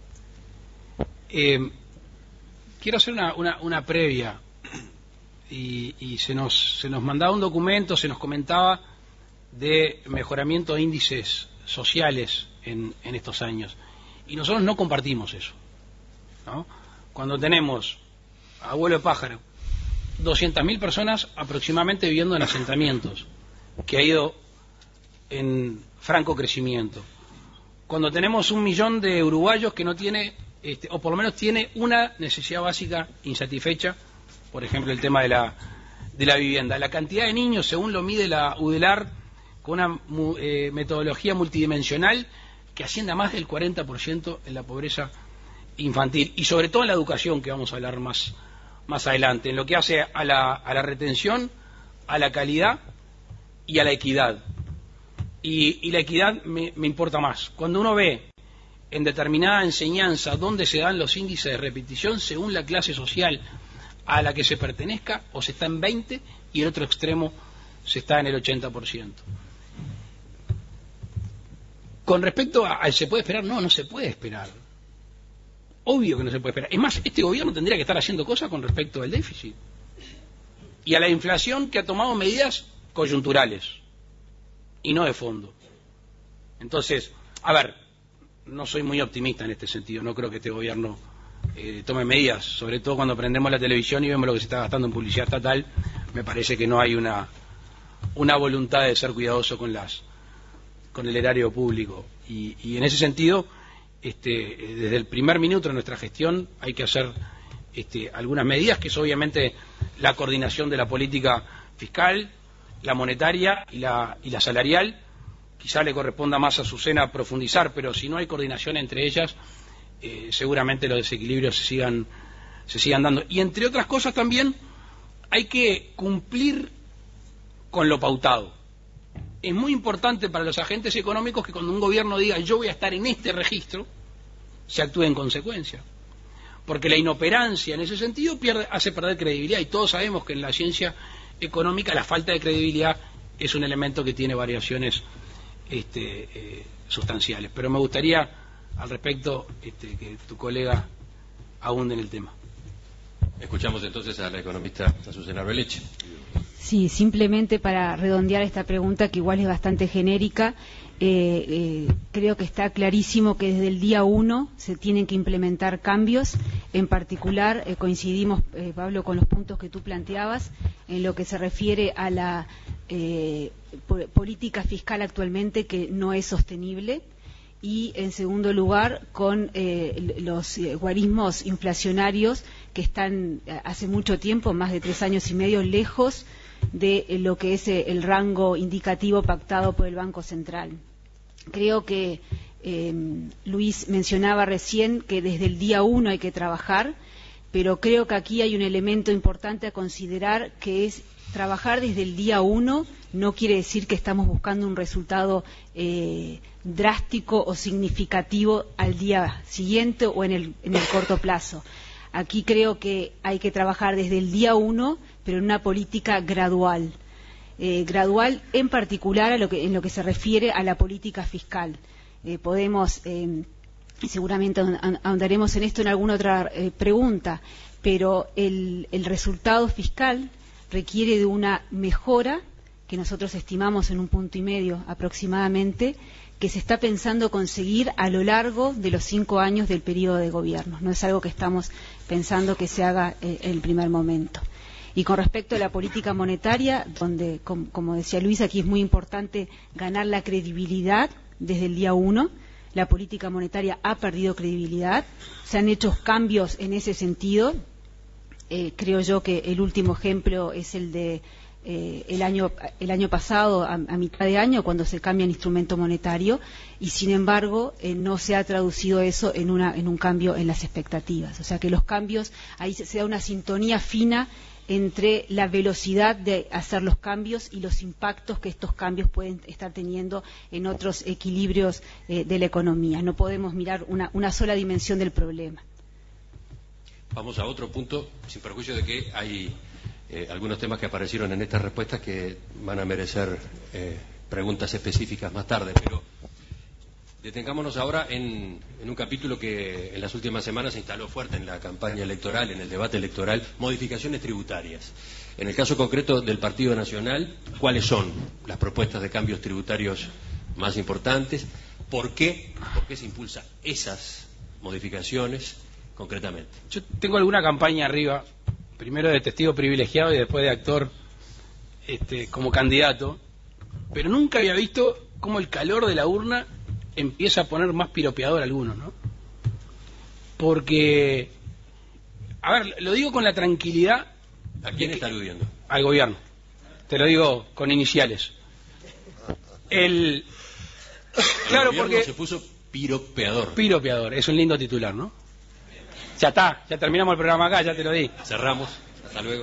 Quiero hacer una previa. Y se nos mandaba un documento, se nos comentaba de mejoramiento de índices sociales en estos años. Y nosotros no compartimos eso, ¿no? Cuando tenemos, abuelo de pájaro, 200.000 personas aproximadamente viviendo en asentamientos, que ha ido en franco crecimiento. Cuando tenemos 1 millón de uruguayos que no tiene, o por lo menos tiene una necesidad básica insatisfecha, por ejemplo, el tema de la vivienda. La cantidad de niños, según lo mide la UDELAR, con una metodología multidimensional, que asciende a más del 40% en la pobreza infantil. Y sobre todo en la educación, que vamos a hablar más adelante, en lo que hace a la retención, a la calidad y a la equidad. Y la equidad me importa más. Cuando uno ve en determinada enseñanza dónde se dan los índices de repetición, según la clase social a la que se pertenezca, o se está en 20 y el otro extremo se está en el 80%. Con respecto a ¿se puede esperar? No se puede esperar. Obvio que no se puede esperar. Es más, este gobierno tendría que estar haciendo cosas con respecto al déficit y a la inflación, que ha tomado medidas coyunturales y no de fondo. Entonces, a ver, no soy muy optimista en este sentido. No creo que este gobierno tome medidas, sobre todo cuando prendemos la televisión y vemos lo que se está gastando en publicidad estatal. Me parece que no hay una voluntad de ser cuidadoso con el erario público, y en ese sentido, desde el primer minuto de nuestra gestión hay que hacer algunas medidas, que es obviamente la coordinación de la política fiscal, la monetaria y la salarial. Quizá le corresponda más a Azucena profundizar, pero si no hay coordinación entre ellas, seguramente los desequilibrios se sigan dando. Y entre otras cosas también hay que cumplir con lo pautado. Es muy importante para los agentes económicos que cuando un gobierno diga yo voy a estar en este registro, se actúe en consecuencia. Porque la inoperancia en ese sentido hace perder credibilidad, y todos sabemos que en la ciencia económica la falta de credibilidad es un elemento que tiene variaciones sustanciales. Pero me gustaría al respecto que tu colega ahonde en el tema. Escuchamos entonces a la economista Azucena Arbeleche. Sí, simplemente para redondear esta pregunta, que igual es bastante genérica, creo que está clarísimo que desde el día 1 se tienen que implementar cambios En particular, coincidimos, Pablo, con los puntos que tú planteabas en lo que se refiere a la política fiscal actualmente, que no es sostenible, y en segundo lugar con los guarismos inflacionarios que están hace mucho tiempo, más de 3 años y medio, lejos de lo que es el rango indicativo pactado por el Banco Central. Creo que Luis mencionaba recién que desde el día 1 hay que trabajar, pero creo que aquí hay un elemento importante a considerar, que es trabajar desde el día 1 no quiere decir que estamos buscando un resultado drástico o significativo al día siguiente o en el corto plazo. Aquí creo que hay que trabajar desde el día 1, pero en una política gradual. Gradual en particular en lo que se refiere a la política fiscal. Podemos, y seguramente ahondaremos en esto en alguna otra pregunta, pero el resultado fiscal requiere de una mejora que nosotros estimamos en 1,5 puntos aproximadamente, que se está pensando conseguir a lo largo de los 5 años del periodo de gobierno. No es algo que estamos pensando que se haga en el primer momento. Y con respecto a la política monetaria, donde, como decía Luis, aquí es muy importante ganar la credibilidad desde el día 1. La política monetaria ha perdido credibilidad. Se han hecho cambios en ese sentido. Creo yo que el último ejemplo es el de el año pasado, a mitad de año, cuando se cambia el instrumento monetario, y sin embargo no se ha traducido eso en un cambio en las expectativas. O sea que los cambios, ahí se da una sintonía fina entre la velocidad de hacer los cambios y los impactos que estos cambios pueden estar teniendo en otros equilibrios de la economía. No podemos mirar una sola dimensión del problema. Vamos a otro punto, sin perjuicio de que hay algunos temas que aparecieron en estas respuestas que van a merecer preguntas específicas más tarde, pero detengámonos ahora en un capítulo que en las últimas semanas se instaló fuerte en la campaña electoral, en el debate electoral: modificaciones tributarias. En el caso concreto del Partido Nacional, ¿cuáles son las propuestas de cambios tributarios más importantes? ¿Por qué se impulsan esas modificaciones concretamente? Yo tengo alguna campaña arriba, primero de testigo privilegiado y después de actor como candidato, pero nunca había visto cómo el calor de la urna empieza a poner más piropeador a algunos, ¿no? Porque, a ver, lo digo con la tranquilidad. ¿A quién está aludiendo? Al gobierno. Te lo digo con iniciales. Claro, porque se puso piropeador. Piropeador, es un lindo titular, ¿no? Ya está, ya terminamos el programa acá, ya te lo di. Cerramos, hasta luego.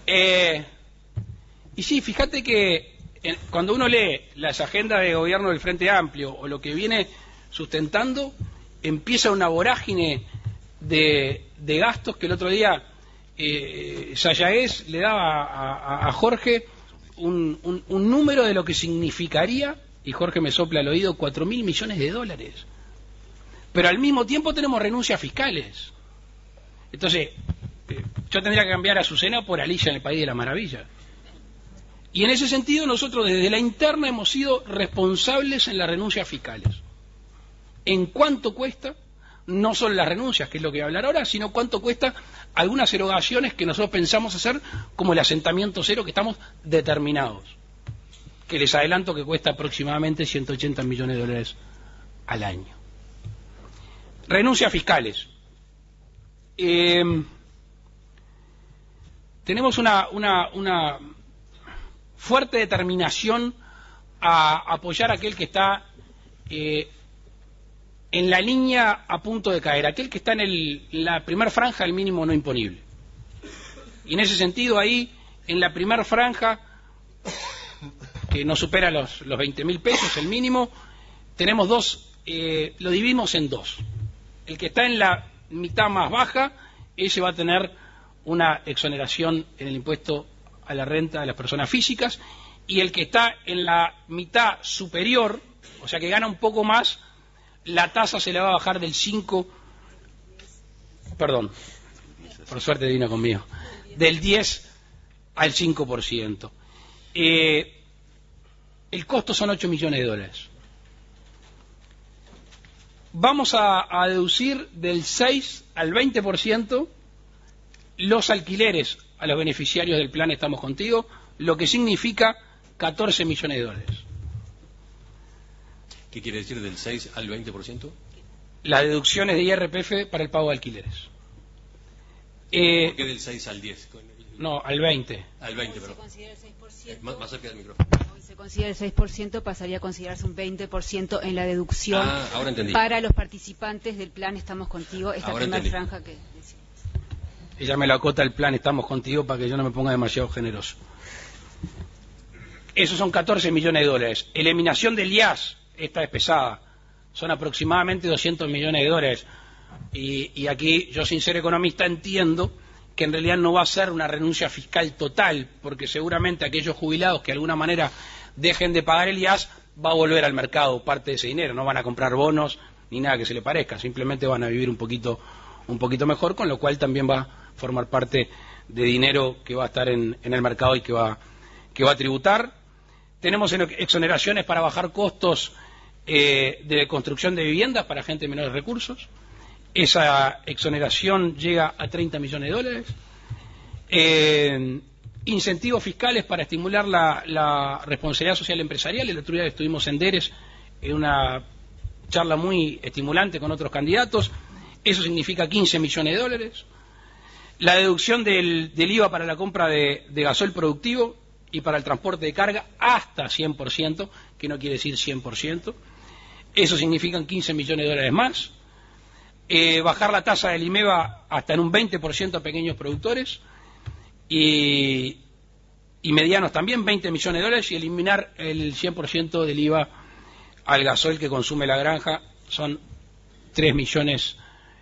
Y sí, fíjate que cuando uno lee las agendas de gobierno del Frente Amplio o lo que viene sustentando, empieza una vorágine de gastos que el otro día Sayaez le daba a Jorge un número de lo que significaría, y Jorge me sopla al oído, 4.000 millones de dólares. Pero al mismo tiempo tenemos renuncias fiscales. Entonces, yo tendría que cambiar a Azucena por Alicia en el País de la Maravilla. Y en ese sentido nosotros desde la interna hemos sido responsables en las renuncias fiscales. En cuánto cuesta, no solo las renuncias, que es lo que voy a hablar ahora, sino cuánto cuesta algunas erogaciones que nosotros pensamos hacer, como el asentamiento cero, que estamos determinados. Que les adelanto que cuesta aproximadamente 180 millones de dólares al año. Renuncias fiscales. Tenemos una fuerte determinación a apoyar a aquel que está en la línea a punto de caer, aquel que está en la primer franja del mínimo no imponible. Y en ese sentido ahí, en la primer franja, que no supera los 20.000 pesos, el mínimo, tenemos dos, lo dividimos en dos. El que está en la mitad más baja, ese va a tener una exoneración en el impuesto a la renta de las personas físicas, y el que está en la mitad superior, o sea que gana un poco más, la tasa se le va a bajar del 5, perdón, por suerte vino conmigo, del 10 al 5%. El costo son 8 millones de dólares. vamos a deducir del 6 al 20% los alquileres a los beneficiarios del plan Estamos Contigo, lo que significa 14 millones de dólares. ¿Qué quiere decir del 6 al 20%? Las deducciones de IRPF para el pago de alquileres. ¿Por qué del 6 al 10? No, al 20. Al 20, Se perdón. considera el 6%. Más cerca del micrófono. Hoy se considera el 6%, pasaría a considerarse un 20% en la deducción Ahora entendí. para los participantes del plan Estamos Contigo, esta Ahora primera entendí. franja que decimos. Ella me lo acota el plan Estamos Contigo para que yo no me ponga demasiado generoso. Esos son 14 millones de dólares. Eliminación del IAS, esta es pesada, son aproximadamente 200 millones de dólares. Y aquí yo, sin ser economista, entiendo que en realidad no va a ser una renuncia fiscal total, porque seguramente aquellos jubilados que de alguna manera dejen de pagar el IAS va a volver al mercado parte de ese dinero, no van a comprar bonos ni nada que se le parezca, simplemente van a vivir un poquito mejor, con lo cual también va a formar parte de dinero que va a estar en el mercado y que va a tributar. Tenemos exoneraciones para bajar costos de construcción de viviendas para gente de menores recursos. Esa exoneración llega a 30 millones de dólares. Incentivos fiscales para estimular la responsabilidad social empresarial. El otro día estuvimos en Deres en una charla muy estimulante con otros candidatos. Eso significa 15 millones de dólares. La deducción del IVA para la compra de gasoil productivo y para el transporte de carga hasta 100%, que no quiere decir 100%. Eso significan 15 millones de dólares más. Bajar la tasa del IMEVA hasta en un 20% a pequeños productores y medianos también, 20 millones de dólares, y eliminar el 100% del IVA al gasoil que consume la granja, son 3 millones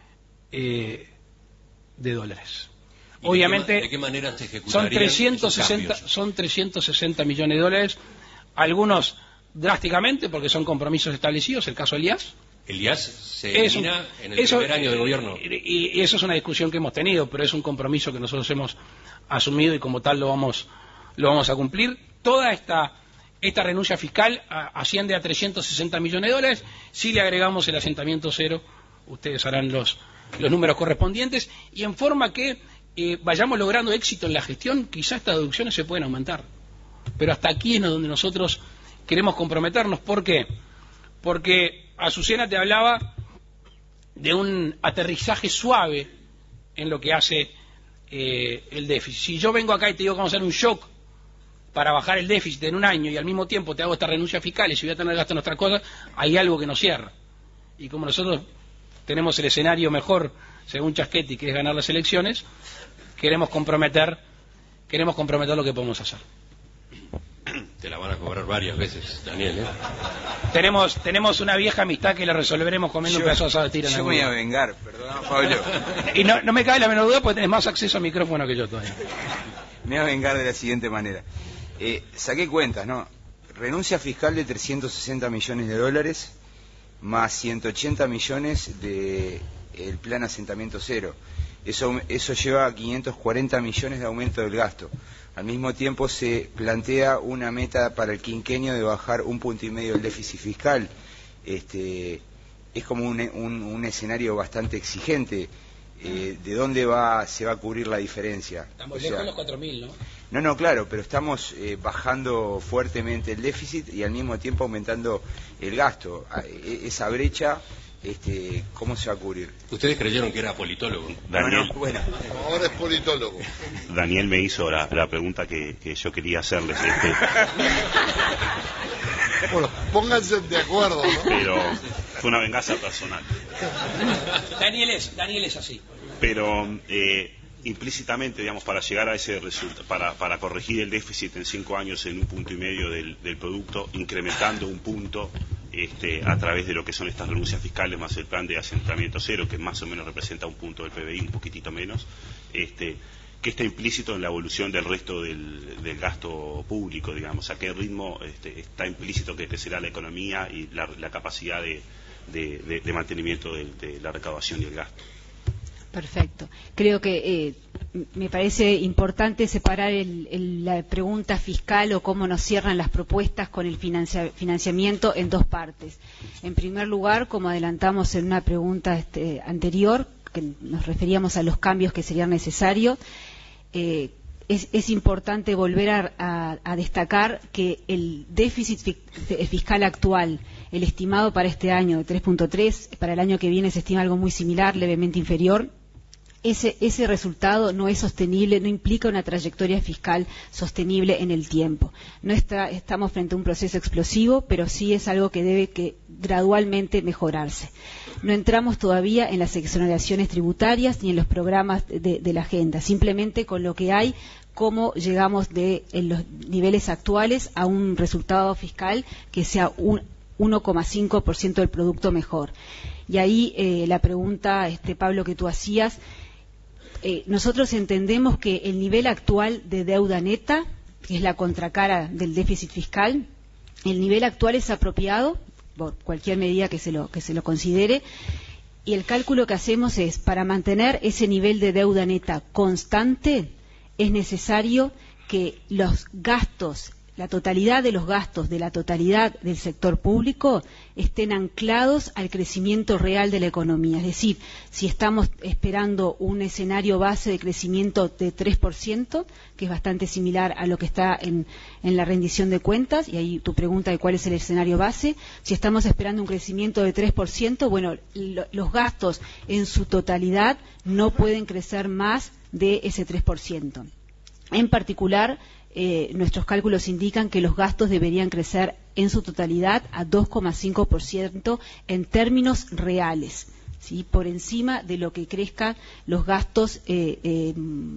de dólares. Obviamente, ¿de qué manera se ejecutarían son 360 millones de dólares, algunos drásticamente porque son compromisos establecidos, el caso del IAS. El IAS se elimina en el primer año de gobierno. Y eso es una discusión que hemos tenido, pero es un compromiso que nosotros hemos asumido y como tal lo vamos a cumplir. Toda esta renuncia fiscal asciende a 360 millones de dólares. Si le agregamos el asentamiento cero, ustedes harán los números correspondientes, y en forma que vayamos logrando éxito en la gestión, quizá estas deducciones se pueden aumentar. Pero hasta aquí es donde nosotros queremos comprometernos. ¿Por qué? Porque Azucena te hablaba de un aterrizaje suave en lo que hace el déficit. Si yo vengo acá y te digo que vamos a hacer un shock para bajar el déficit en un año y al mismo tiempo te hago esta renuncia fiscal y si voy a tener gasto en otras cosas, hay algo que nos cierra. Y como nosotros tenemos el escenario mejor, según Chaschetti, que es ganar las elecciones, queremos comprometer lo que podemos hacer. Te la van a cobrar varias veces, Daniel, ¿eh? Tenemos una vieja amistad que la resolveremos comiendo un pedazo de asado de tira. Yo me voy a vengar, perdón, Pablo. Y no me cabe la menor duda porque tenés más acceso al micrófono que yo todavía. Me voy a vengar de la siguiente manera. Saqué cuentas, ¿no? Renuncia fiscal de 360 millones de dólares más 180 millones del plan asentamiento cero. Eso lleva a 540 millones de aumento del gasto. Al mismo tiempo se plantea una meta para el quinquenio de bajar 1,5 puntos del déficit fiscal. Es como un escenario bastante exigente. ¿De dónde se va a cubrir la diferencia? Estamos lejos de los 4.000, ¿no? No, claro, pero estamos bajando fuertemente el déficit y al mismo tiempo aumentando el gasto. Esa brecha, ¿cómo se va a cubrir? Ustedes creyeron que era politólogo. Daniel, Bueno. Ahora es politólogo. Daniel me hizo la pregunta que yo quería hacerles. Bueno, pónganse de acuerdo, ¿no? Pero fue una venganza personal. Daniel es así. Pero implícitamente, digamos, para llegar a ese resultado, para corregir el déficit en 5 años en 1,5 puntos del producto, incrementando un punto a través de lo que son estas renuncias fiscales más el plan de asentamiento cero, que más o menos representa 1 punto del PBI, un poquitito menos, que está implícito en la evolución del resto del gasto público, digamos, a qué ritmo está implícito que será la economía y la capacidad de mantenimiento de la recaudación y el gasto. Perfecto. Creo que me parece importante separar la pregunta fiscal o cómo nos cierran las propuestas con el financiamiento en dos partes. En primer lugar, como adelantamos en una pregunta anterior, que nos referíamos a los cambios que serían necesarios, es importante volver a destacar que el déficit fiscal actual, el estimado para este año de 3.3, para el año que viene se estima algo muy similar, levemente inferior. Ese resultado no es sostenible, no implica una trayectoria fiscal sostenible en el tiempo. No estamos frente a un proceso explosivo, pero sí es algo que debe gradualmente mejorarse. No entramos todavía en las exoneraciones tributarias ni en los programas de la agenda, simplemente con lo que hay, cómo llegamos en los niveles actuales a un resultado fiscal que sea un 1,5% del producto mejor. Y ahí la pregunta, Pablo, que tú hacías, nosotros entendemos que el nivel actual de deuda neta, que es la contracara del déficit fiscal, el nivel actual es apropiado por cualquier medida que se lo considere, y el cálculo que hacemos es, para mantener ese nivel de deuda neta constante, es necesario que los gastos, la totalidad de los gastos de la totalidad del sector público estén anclados al crecimiento real de la economía. Es decir, si estamos esperando un escenario base de crecimiento de 3%, que es bastante similar a lo que está en la rendición de cuentas, y ahí tu pregunta de cuál es el escenario base, si estamos esperando un crecimiento de 3%, bueno, los gastos en su totalidad no pueden crecer más de ese 3%. En particular, nuestros cálculos indican que los gastos deberían crecer en su totalidad a 2,5% en términos reales, ¿sí? Por encima de lo que crezcan los gastos de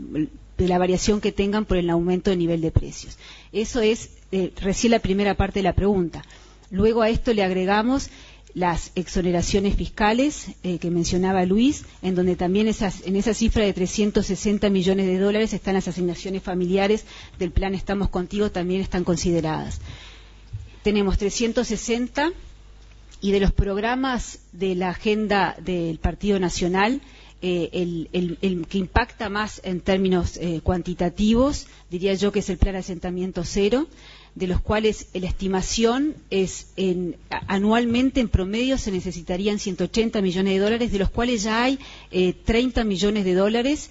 la variación que tengan por el aumento de nivel de precios. Eso es recién la primera parte de la pregunta. Luego a esto le agregamos las exoneraciones fiscales que mencionaba Luis, en donde también en esa cifra de 360 millones de dólares están las asignaciones familiares del plan Estamos Contigo, también están consideradas. Tenemos 360, y de los programas de la agenda del Partido Nacional, el que impacta más en términos cuantitativos, diría yo que es el Plan Asentamiento Cero, de los cuales la estimación es anualmente en promedio se necesitarían 180 millones de dólares, de los cuales ya hay 50 millones de dólares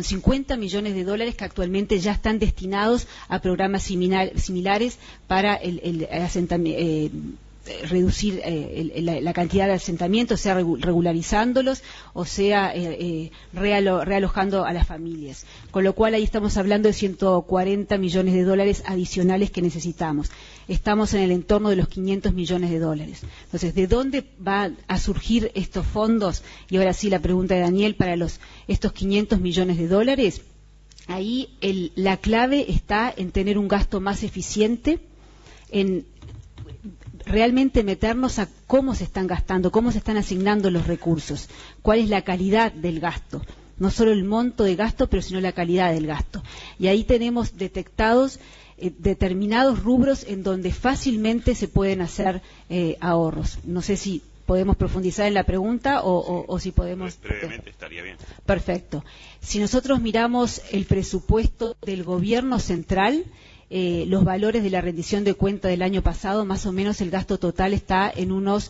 que actualmente ya están destinados a programas similares para el asentamiento. Reducir la cantidad de asentamientos, sea regularizándolos o sea realojando a las familias. Con lo cual ahí estamos hablando de 140 millones de dólares adicionales que necesitamos. Estamos en el entorno de los 500 millones de dólares. Entonces, ¿de dónde van a surgir estos fondos? Y ahora sí la pregunta de Daniel para estos 500 millones de dólares. Ahí la clave está en tener un gasto más eficiente, en realmente meternos a cómo se están gastando, cómo se están asignando los recursos, cuál es la calidad del gasto, no solo el monto de gasto, pero sino la calidad del gasto. Y ahí tenemos detectados determinados rubros en donde fácilmente se pueden hacer ahorros. No sé si podemos profundizar en la pregunta o si podemos... Brevemente estaría bien. Perfecto. Si nosotros miramos el presupuesto del gobierno central, los valores de la rendición de cuenta del año pasado, más o menos el gasto total está en unos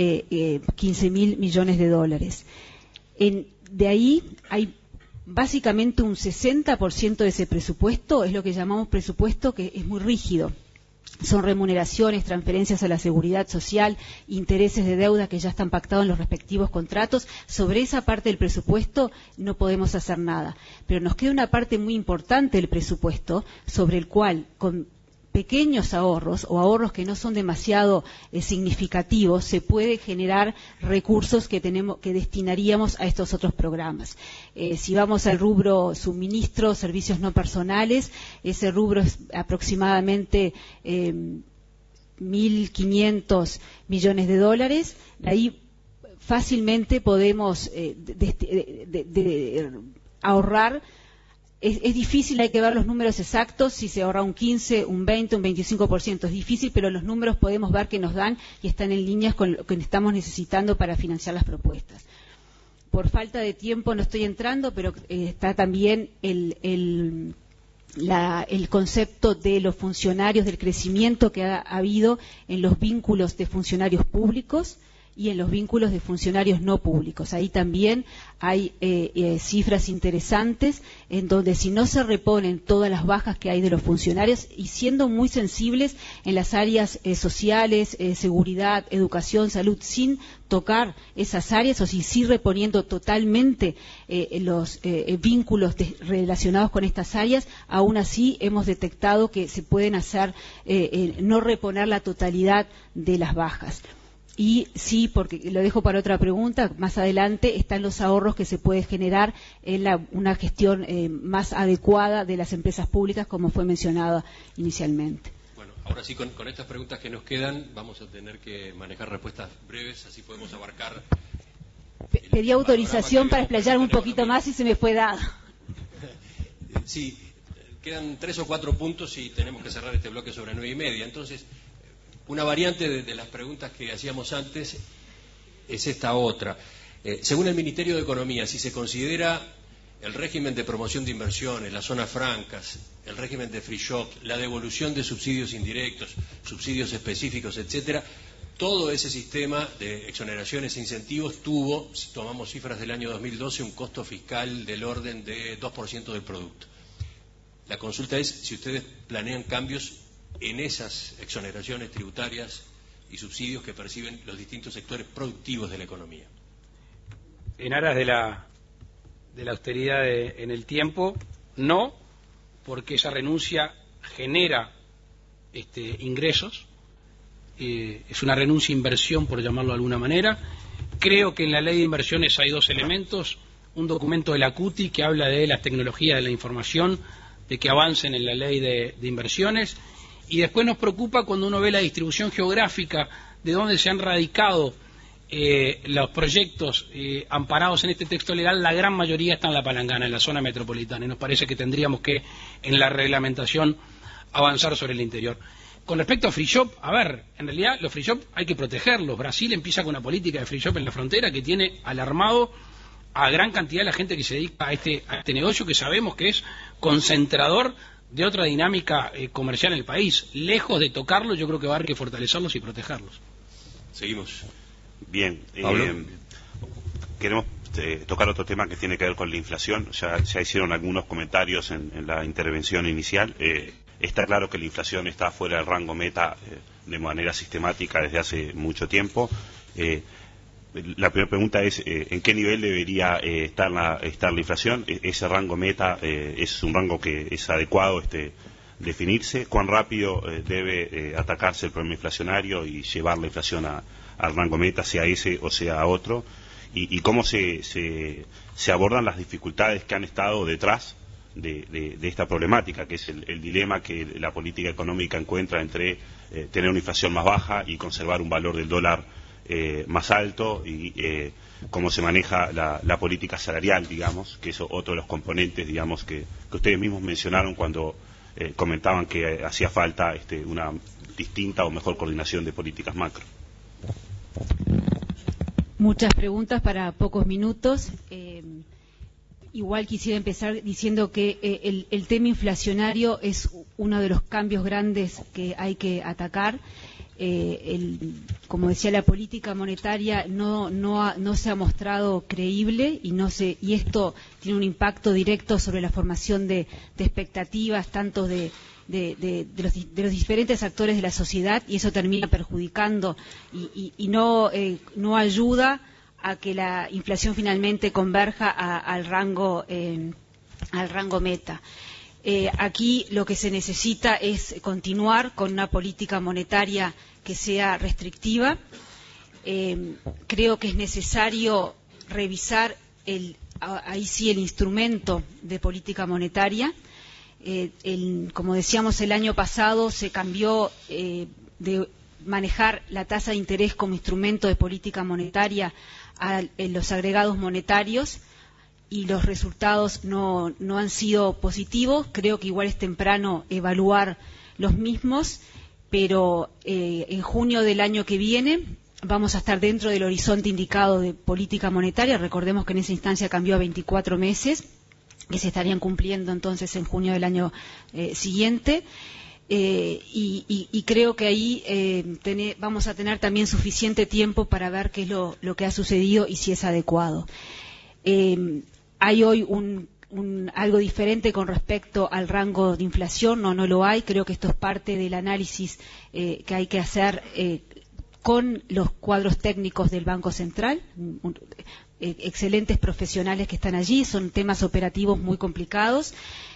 15.000 millones de dólares. De ahí hay básicamente un 60% de ese presupuesto, es lo que llamamos presupuesto que es muy rígido. Son remuneraciones, transferencias a la seguridad social, intereses de deuda que ya están pactados en los respectivos contratos. Sobre esa parte del presupuesto no podemos hacer nada. Pero nos queda una parte muy importante del presupuesto sobre el cual, con pequeños ahorros o ahorros que no son demasiado significativos, se puede generar recursos que destinaríamos a estos otros programas. Si vamos al rubro suministro, servicios no personales, ese rubro es aproximadamente 1.500 millones de dólares. Ahí fácilmente podemos ahorrar. Es difícil, hay que ver los números exactos, si se ahorra un 15, un 20, un 25%. Es difícil, pero los números podemos ver que nos dan y están en líneas con lo que estamos necesitando para financiar las propuestas. por falta de tiempo no estoy entrando, pero está también el concepto de los funcionarios, del crecimiento que ha habido en los vínculos de funcionarios públicos y en los vínculos de funcionarios no públicos. Ahí también hay cifras interesantes en donde si no se reponen todas las bajas que hay de los funcionarios y siendo muy sensibles en las áreas sociales, seguridad, educación, salud, sin tocar esas áreas o si sí reponiendo totalmente los vínculos relacionados con estas áreas, aún así hemos detectado que se pueden hacer, no reponer la totalidad de las bajas. Y sí, porque lo dejo para otra pregunta, más adelante están los ahorros que se puede generar en una gestión más adecuada de las empresas públicas, como fue mencionado inicialmente. Bueno, ahora sí, con estas preguntas que nos quedan, vamos a tener que manejar respuestas breves, así podemos abarcar... Pedí autorización para explayarme un poquito más y se me fue dado. Sí, quedan 3 o 4 puntos y tenemos que cerrar este bloque sobre 9:30, entonces... Una variante de las preguntas que hacíamos antes es esta otra. Según el Ministerio de Economía, si se considera el régimen de promoción de inversiones, las zonas francas, el régimen de free shop, la devolución de subsidios indirectos, subsidios específicos, etcétera, todo ese sistema de exoneraciones e incentivos tuvo, si tomamos cifras del año 2012, un costo fiscal del orden de 2% del producto. La consulta es si ustedes planean cambios en esas exoneraciones tributarias y subsidios que perciben los distintos sectores productivos de la economía. En aras de la austeridad en el tiempo, no, porque esa renuncia genera ingresos, es una renuncia a inversión, por llamarlo de alguna manera. Creo que en la ley de inversiones hay 2 elementos, un documento de la CUTI que habla de las tecnologías de la información, de que avancen en la ley de inversiones. Y después nos preocupa cuando uno ve la distribución geográfica de dónde se han radicado los proyectos amparados en este texto legal. La gran mayoría está en la Palangana, en la zona metropolitana, y nos parece que tendríamos que, en la reglamentación, avanzar sobre el interior. Con respecto a free shop, a ver, en realidad los free shop hay que protegerlos. Brasil empieza con una política de free shop en la frontera que tiene alarmado a gran cantidad de la gente que se dedica a este negocio, que sabemos que es concentrador de otra dinámica comercial en el país. Lejos de tocarlo, yo creo que va a haber que fortalecerlos y protegerlos. Seguimos. Bien. Queremos tocar otro tema que tiene que ver con la inflación. Ya hicieron algunos comentarios en la intervención inicial. Está claro que la inflación está fuera del rango meta de manera sistemática desde hace mucho tiempo. La primera pregunta es, ¿en qué nivel debería estar la inflación? ¿Ese rango meta es un rango que es adecuado definirse? ¿Cuán rápido debe atacarse el problema inflacionario y llevar la inflación al rango meta, sea ese o sea otro? ¿Y cómo se abordan las dificultades que han estado detrás de esta problemática, que es el dilema que la política económica encuentra entre tener una inflación más baja y conservar un valor del dólar más alto, y cómo se maneja la política salarial, digamos, que es otro de los componentes, digamos, que ustedes mismos mencionaron cuando comentaban que hacía falta una distinta o mejor coordinación de políticas macro. Muchas preguntas para pocos minutos. Igual quisiera empezar diciendo que el tema inflacionario es uno de los cambios grandes que hay que atacar. Como decía, la política monetaria no se ha mostrado creíble y esto tiene un impacto directo sobre la formación de expectativas tanto de los diferentes actores de la sociedad, y eso termina perjudicando y no ayuda a que la inflación finalmente converja al rango meta. Aquí lo que se necesita es continuar con una política monetaria que sea restrictiva. Creo que es necesario revisar ahí sí el instrumento de política monetaria. Como decíamos, el año pasado se cambió de manejar la tasa de interés como instrumento de política monetaria a los agregados monetarios, y los resultados no han sido positivos. Creo que igual es temprano evaluar los mismos, pero en junio del año que viene vamos a estar dentro del horizonte indicado de política monetaria. Recordemos que en esa instancia cambió a 24 meses, que se estarían cumpliendo entonces en junio del año siguiente. Y creo que ahí vamos a tener también suficiente tiempo para ver qué es lo que ha sucedido y si es adecuado. Hay hoy algo diferente con respecto al rango de inflación, no lo hay. Creo que esto es parte del análisis que hay que hacer con los cuadros técnicos del Banco Central, excelentes profesionales que están allí, son temas operativos muy complicados.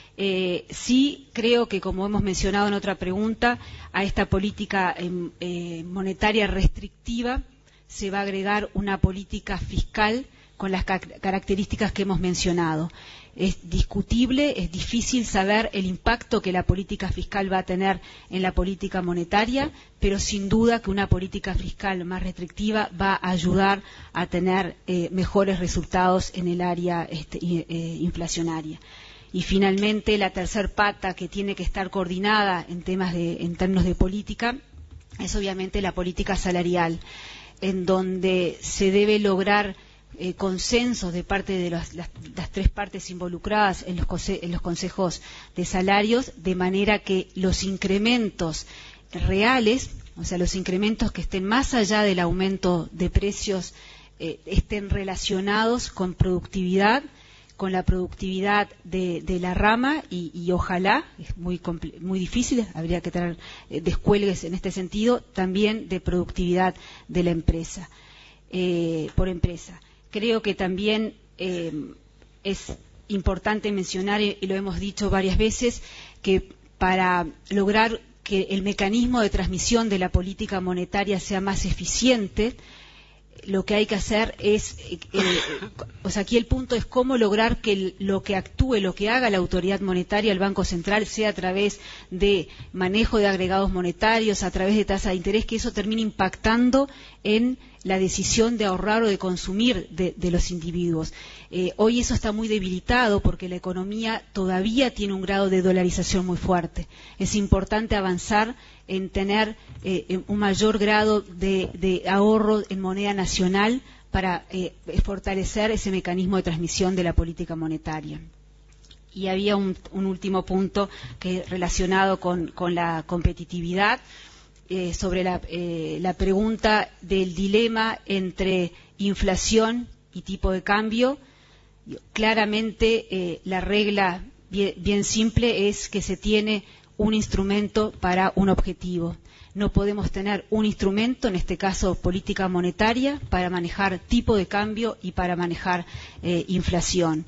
Sí creo que, como hemos mencionado en otra pregunta, a esta política monetaria restrictiva se va a agregar una política fiscal con las características que hemos mencionado. Es discutible, es difícil saber el impacto que la política fiscal va a tener en la política monetaria, pero sin duda que una política fiscal más restrictiva va a ayudar a tener mejores resultados en el área inflacionaria. Y finalmente, la tercer pata que tiene que estar coordinada en términos de política es obviamente la política salarial, en donde se debe lograr consensos de parte de las tres partes involucradas en los consejos de salarios, de manera que los incrementos reales, o sea, los incrementos que estén más allá del aumento de precios, estén relacionados con productividad, con la productividad de la rama y ojalá, es muy difícil, habría que tener descuelgues en este sentido, también de productividad de la empresa, por empresa. Creo que también es importante mencionar, y lo hemos dicho varias veces, que para lograr que el mecanismo de transmisión de la política monetaria sea más eficiente, lo que hay que hacer es, aquí el punto es cómo lograr que lo que actúe, lo que haga la autoridad monetaria, el Banco Central, sea a través de manejo de agregados monetarios, a través de tasa de interés, que eso termine impactando en la decisión de ahorrar o de consumir de los individuos. Hoy eso está muy debilitado porque la economía todavía tiene un grado de dolarización muy fuerte. Es importante avanzar en tener un mayor grado de ahorro en moneda nacional para fortalecer ese mecanismo de transmisión de la política monetaria. Y había un último punto que relacionado con la competitividad, sobre la pregunta del dilema entre inflación y tipo de cambio. Claramente la regla bien simple es que se tiene un instrumento para un objetivo. No podemos tener un instrumento, en este caso política monetaria, para manejar tipo de cambio y para manejar inflación.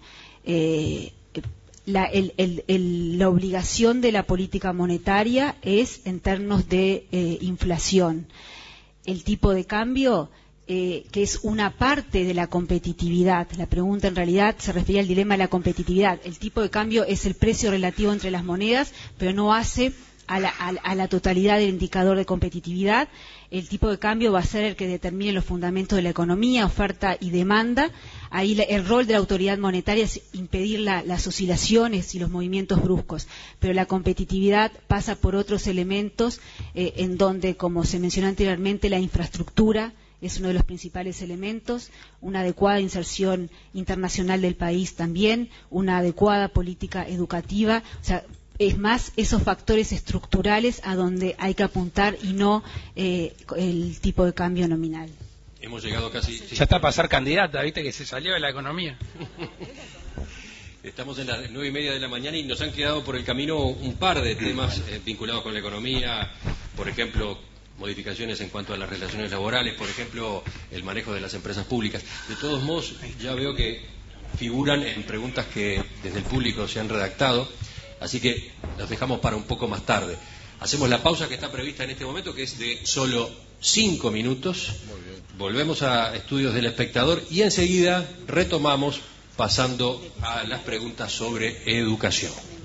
La obligación de la política monetaria es en términos de inflación. El tipo de cambio, que es una parte de la competitividad. La pregunta en realidad se refería al dilema de la competitividad. El tipo de cambio es el precio relativo entre las monedas, pero no hace a la totalidad del indicador de competitividad. El tipo de cambio va a ser el que determine los fundamentos de la economía, oferta y demanda. Ahí el rol de la autoridad monetaria es impedir las oscilaciones y los movimientos bruscos, pero la competitividad pasa por otros elementos en donde, como se mencionó anteriormente, la infraestructura es uno de los principales elementos, una adecuada inserción internacional del país también, una adecuada política educativa, o sea, es más esos factores estructurales a donde hay que apuntar y no el tipo de cambio nominal. Hemos llegado casi... Ya está para ser candidata, viste que se salió de la economía. Estamos en las 9:30 de la mañana y nos han quedado por el camino un par de temas vinculados con la economía, por ejemplo, modificaciones en cuanto a las relaciones laborales, por ejemplo, el manejo de las empresas públicas. De todos modos, ya veo que figuran en preguntas que desde el público se han redactado, así que las dejamos para un poco más tarde. Hacemos la pausa que está prevista en este momento, que es de solo 5 minutos. Volvemos a Estudios del Espectador y enseguida retomamos pasando a las preguntas sobre educación.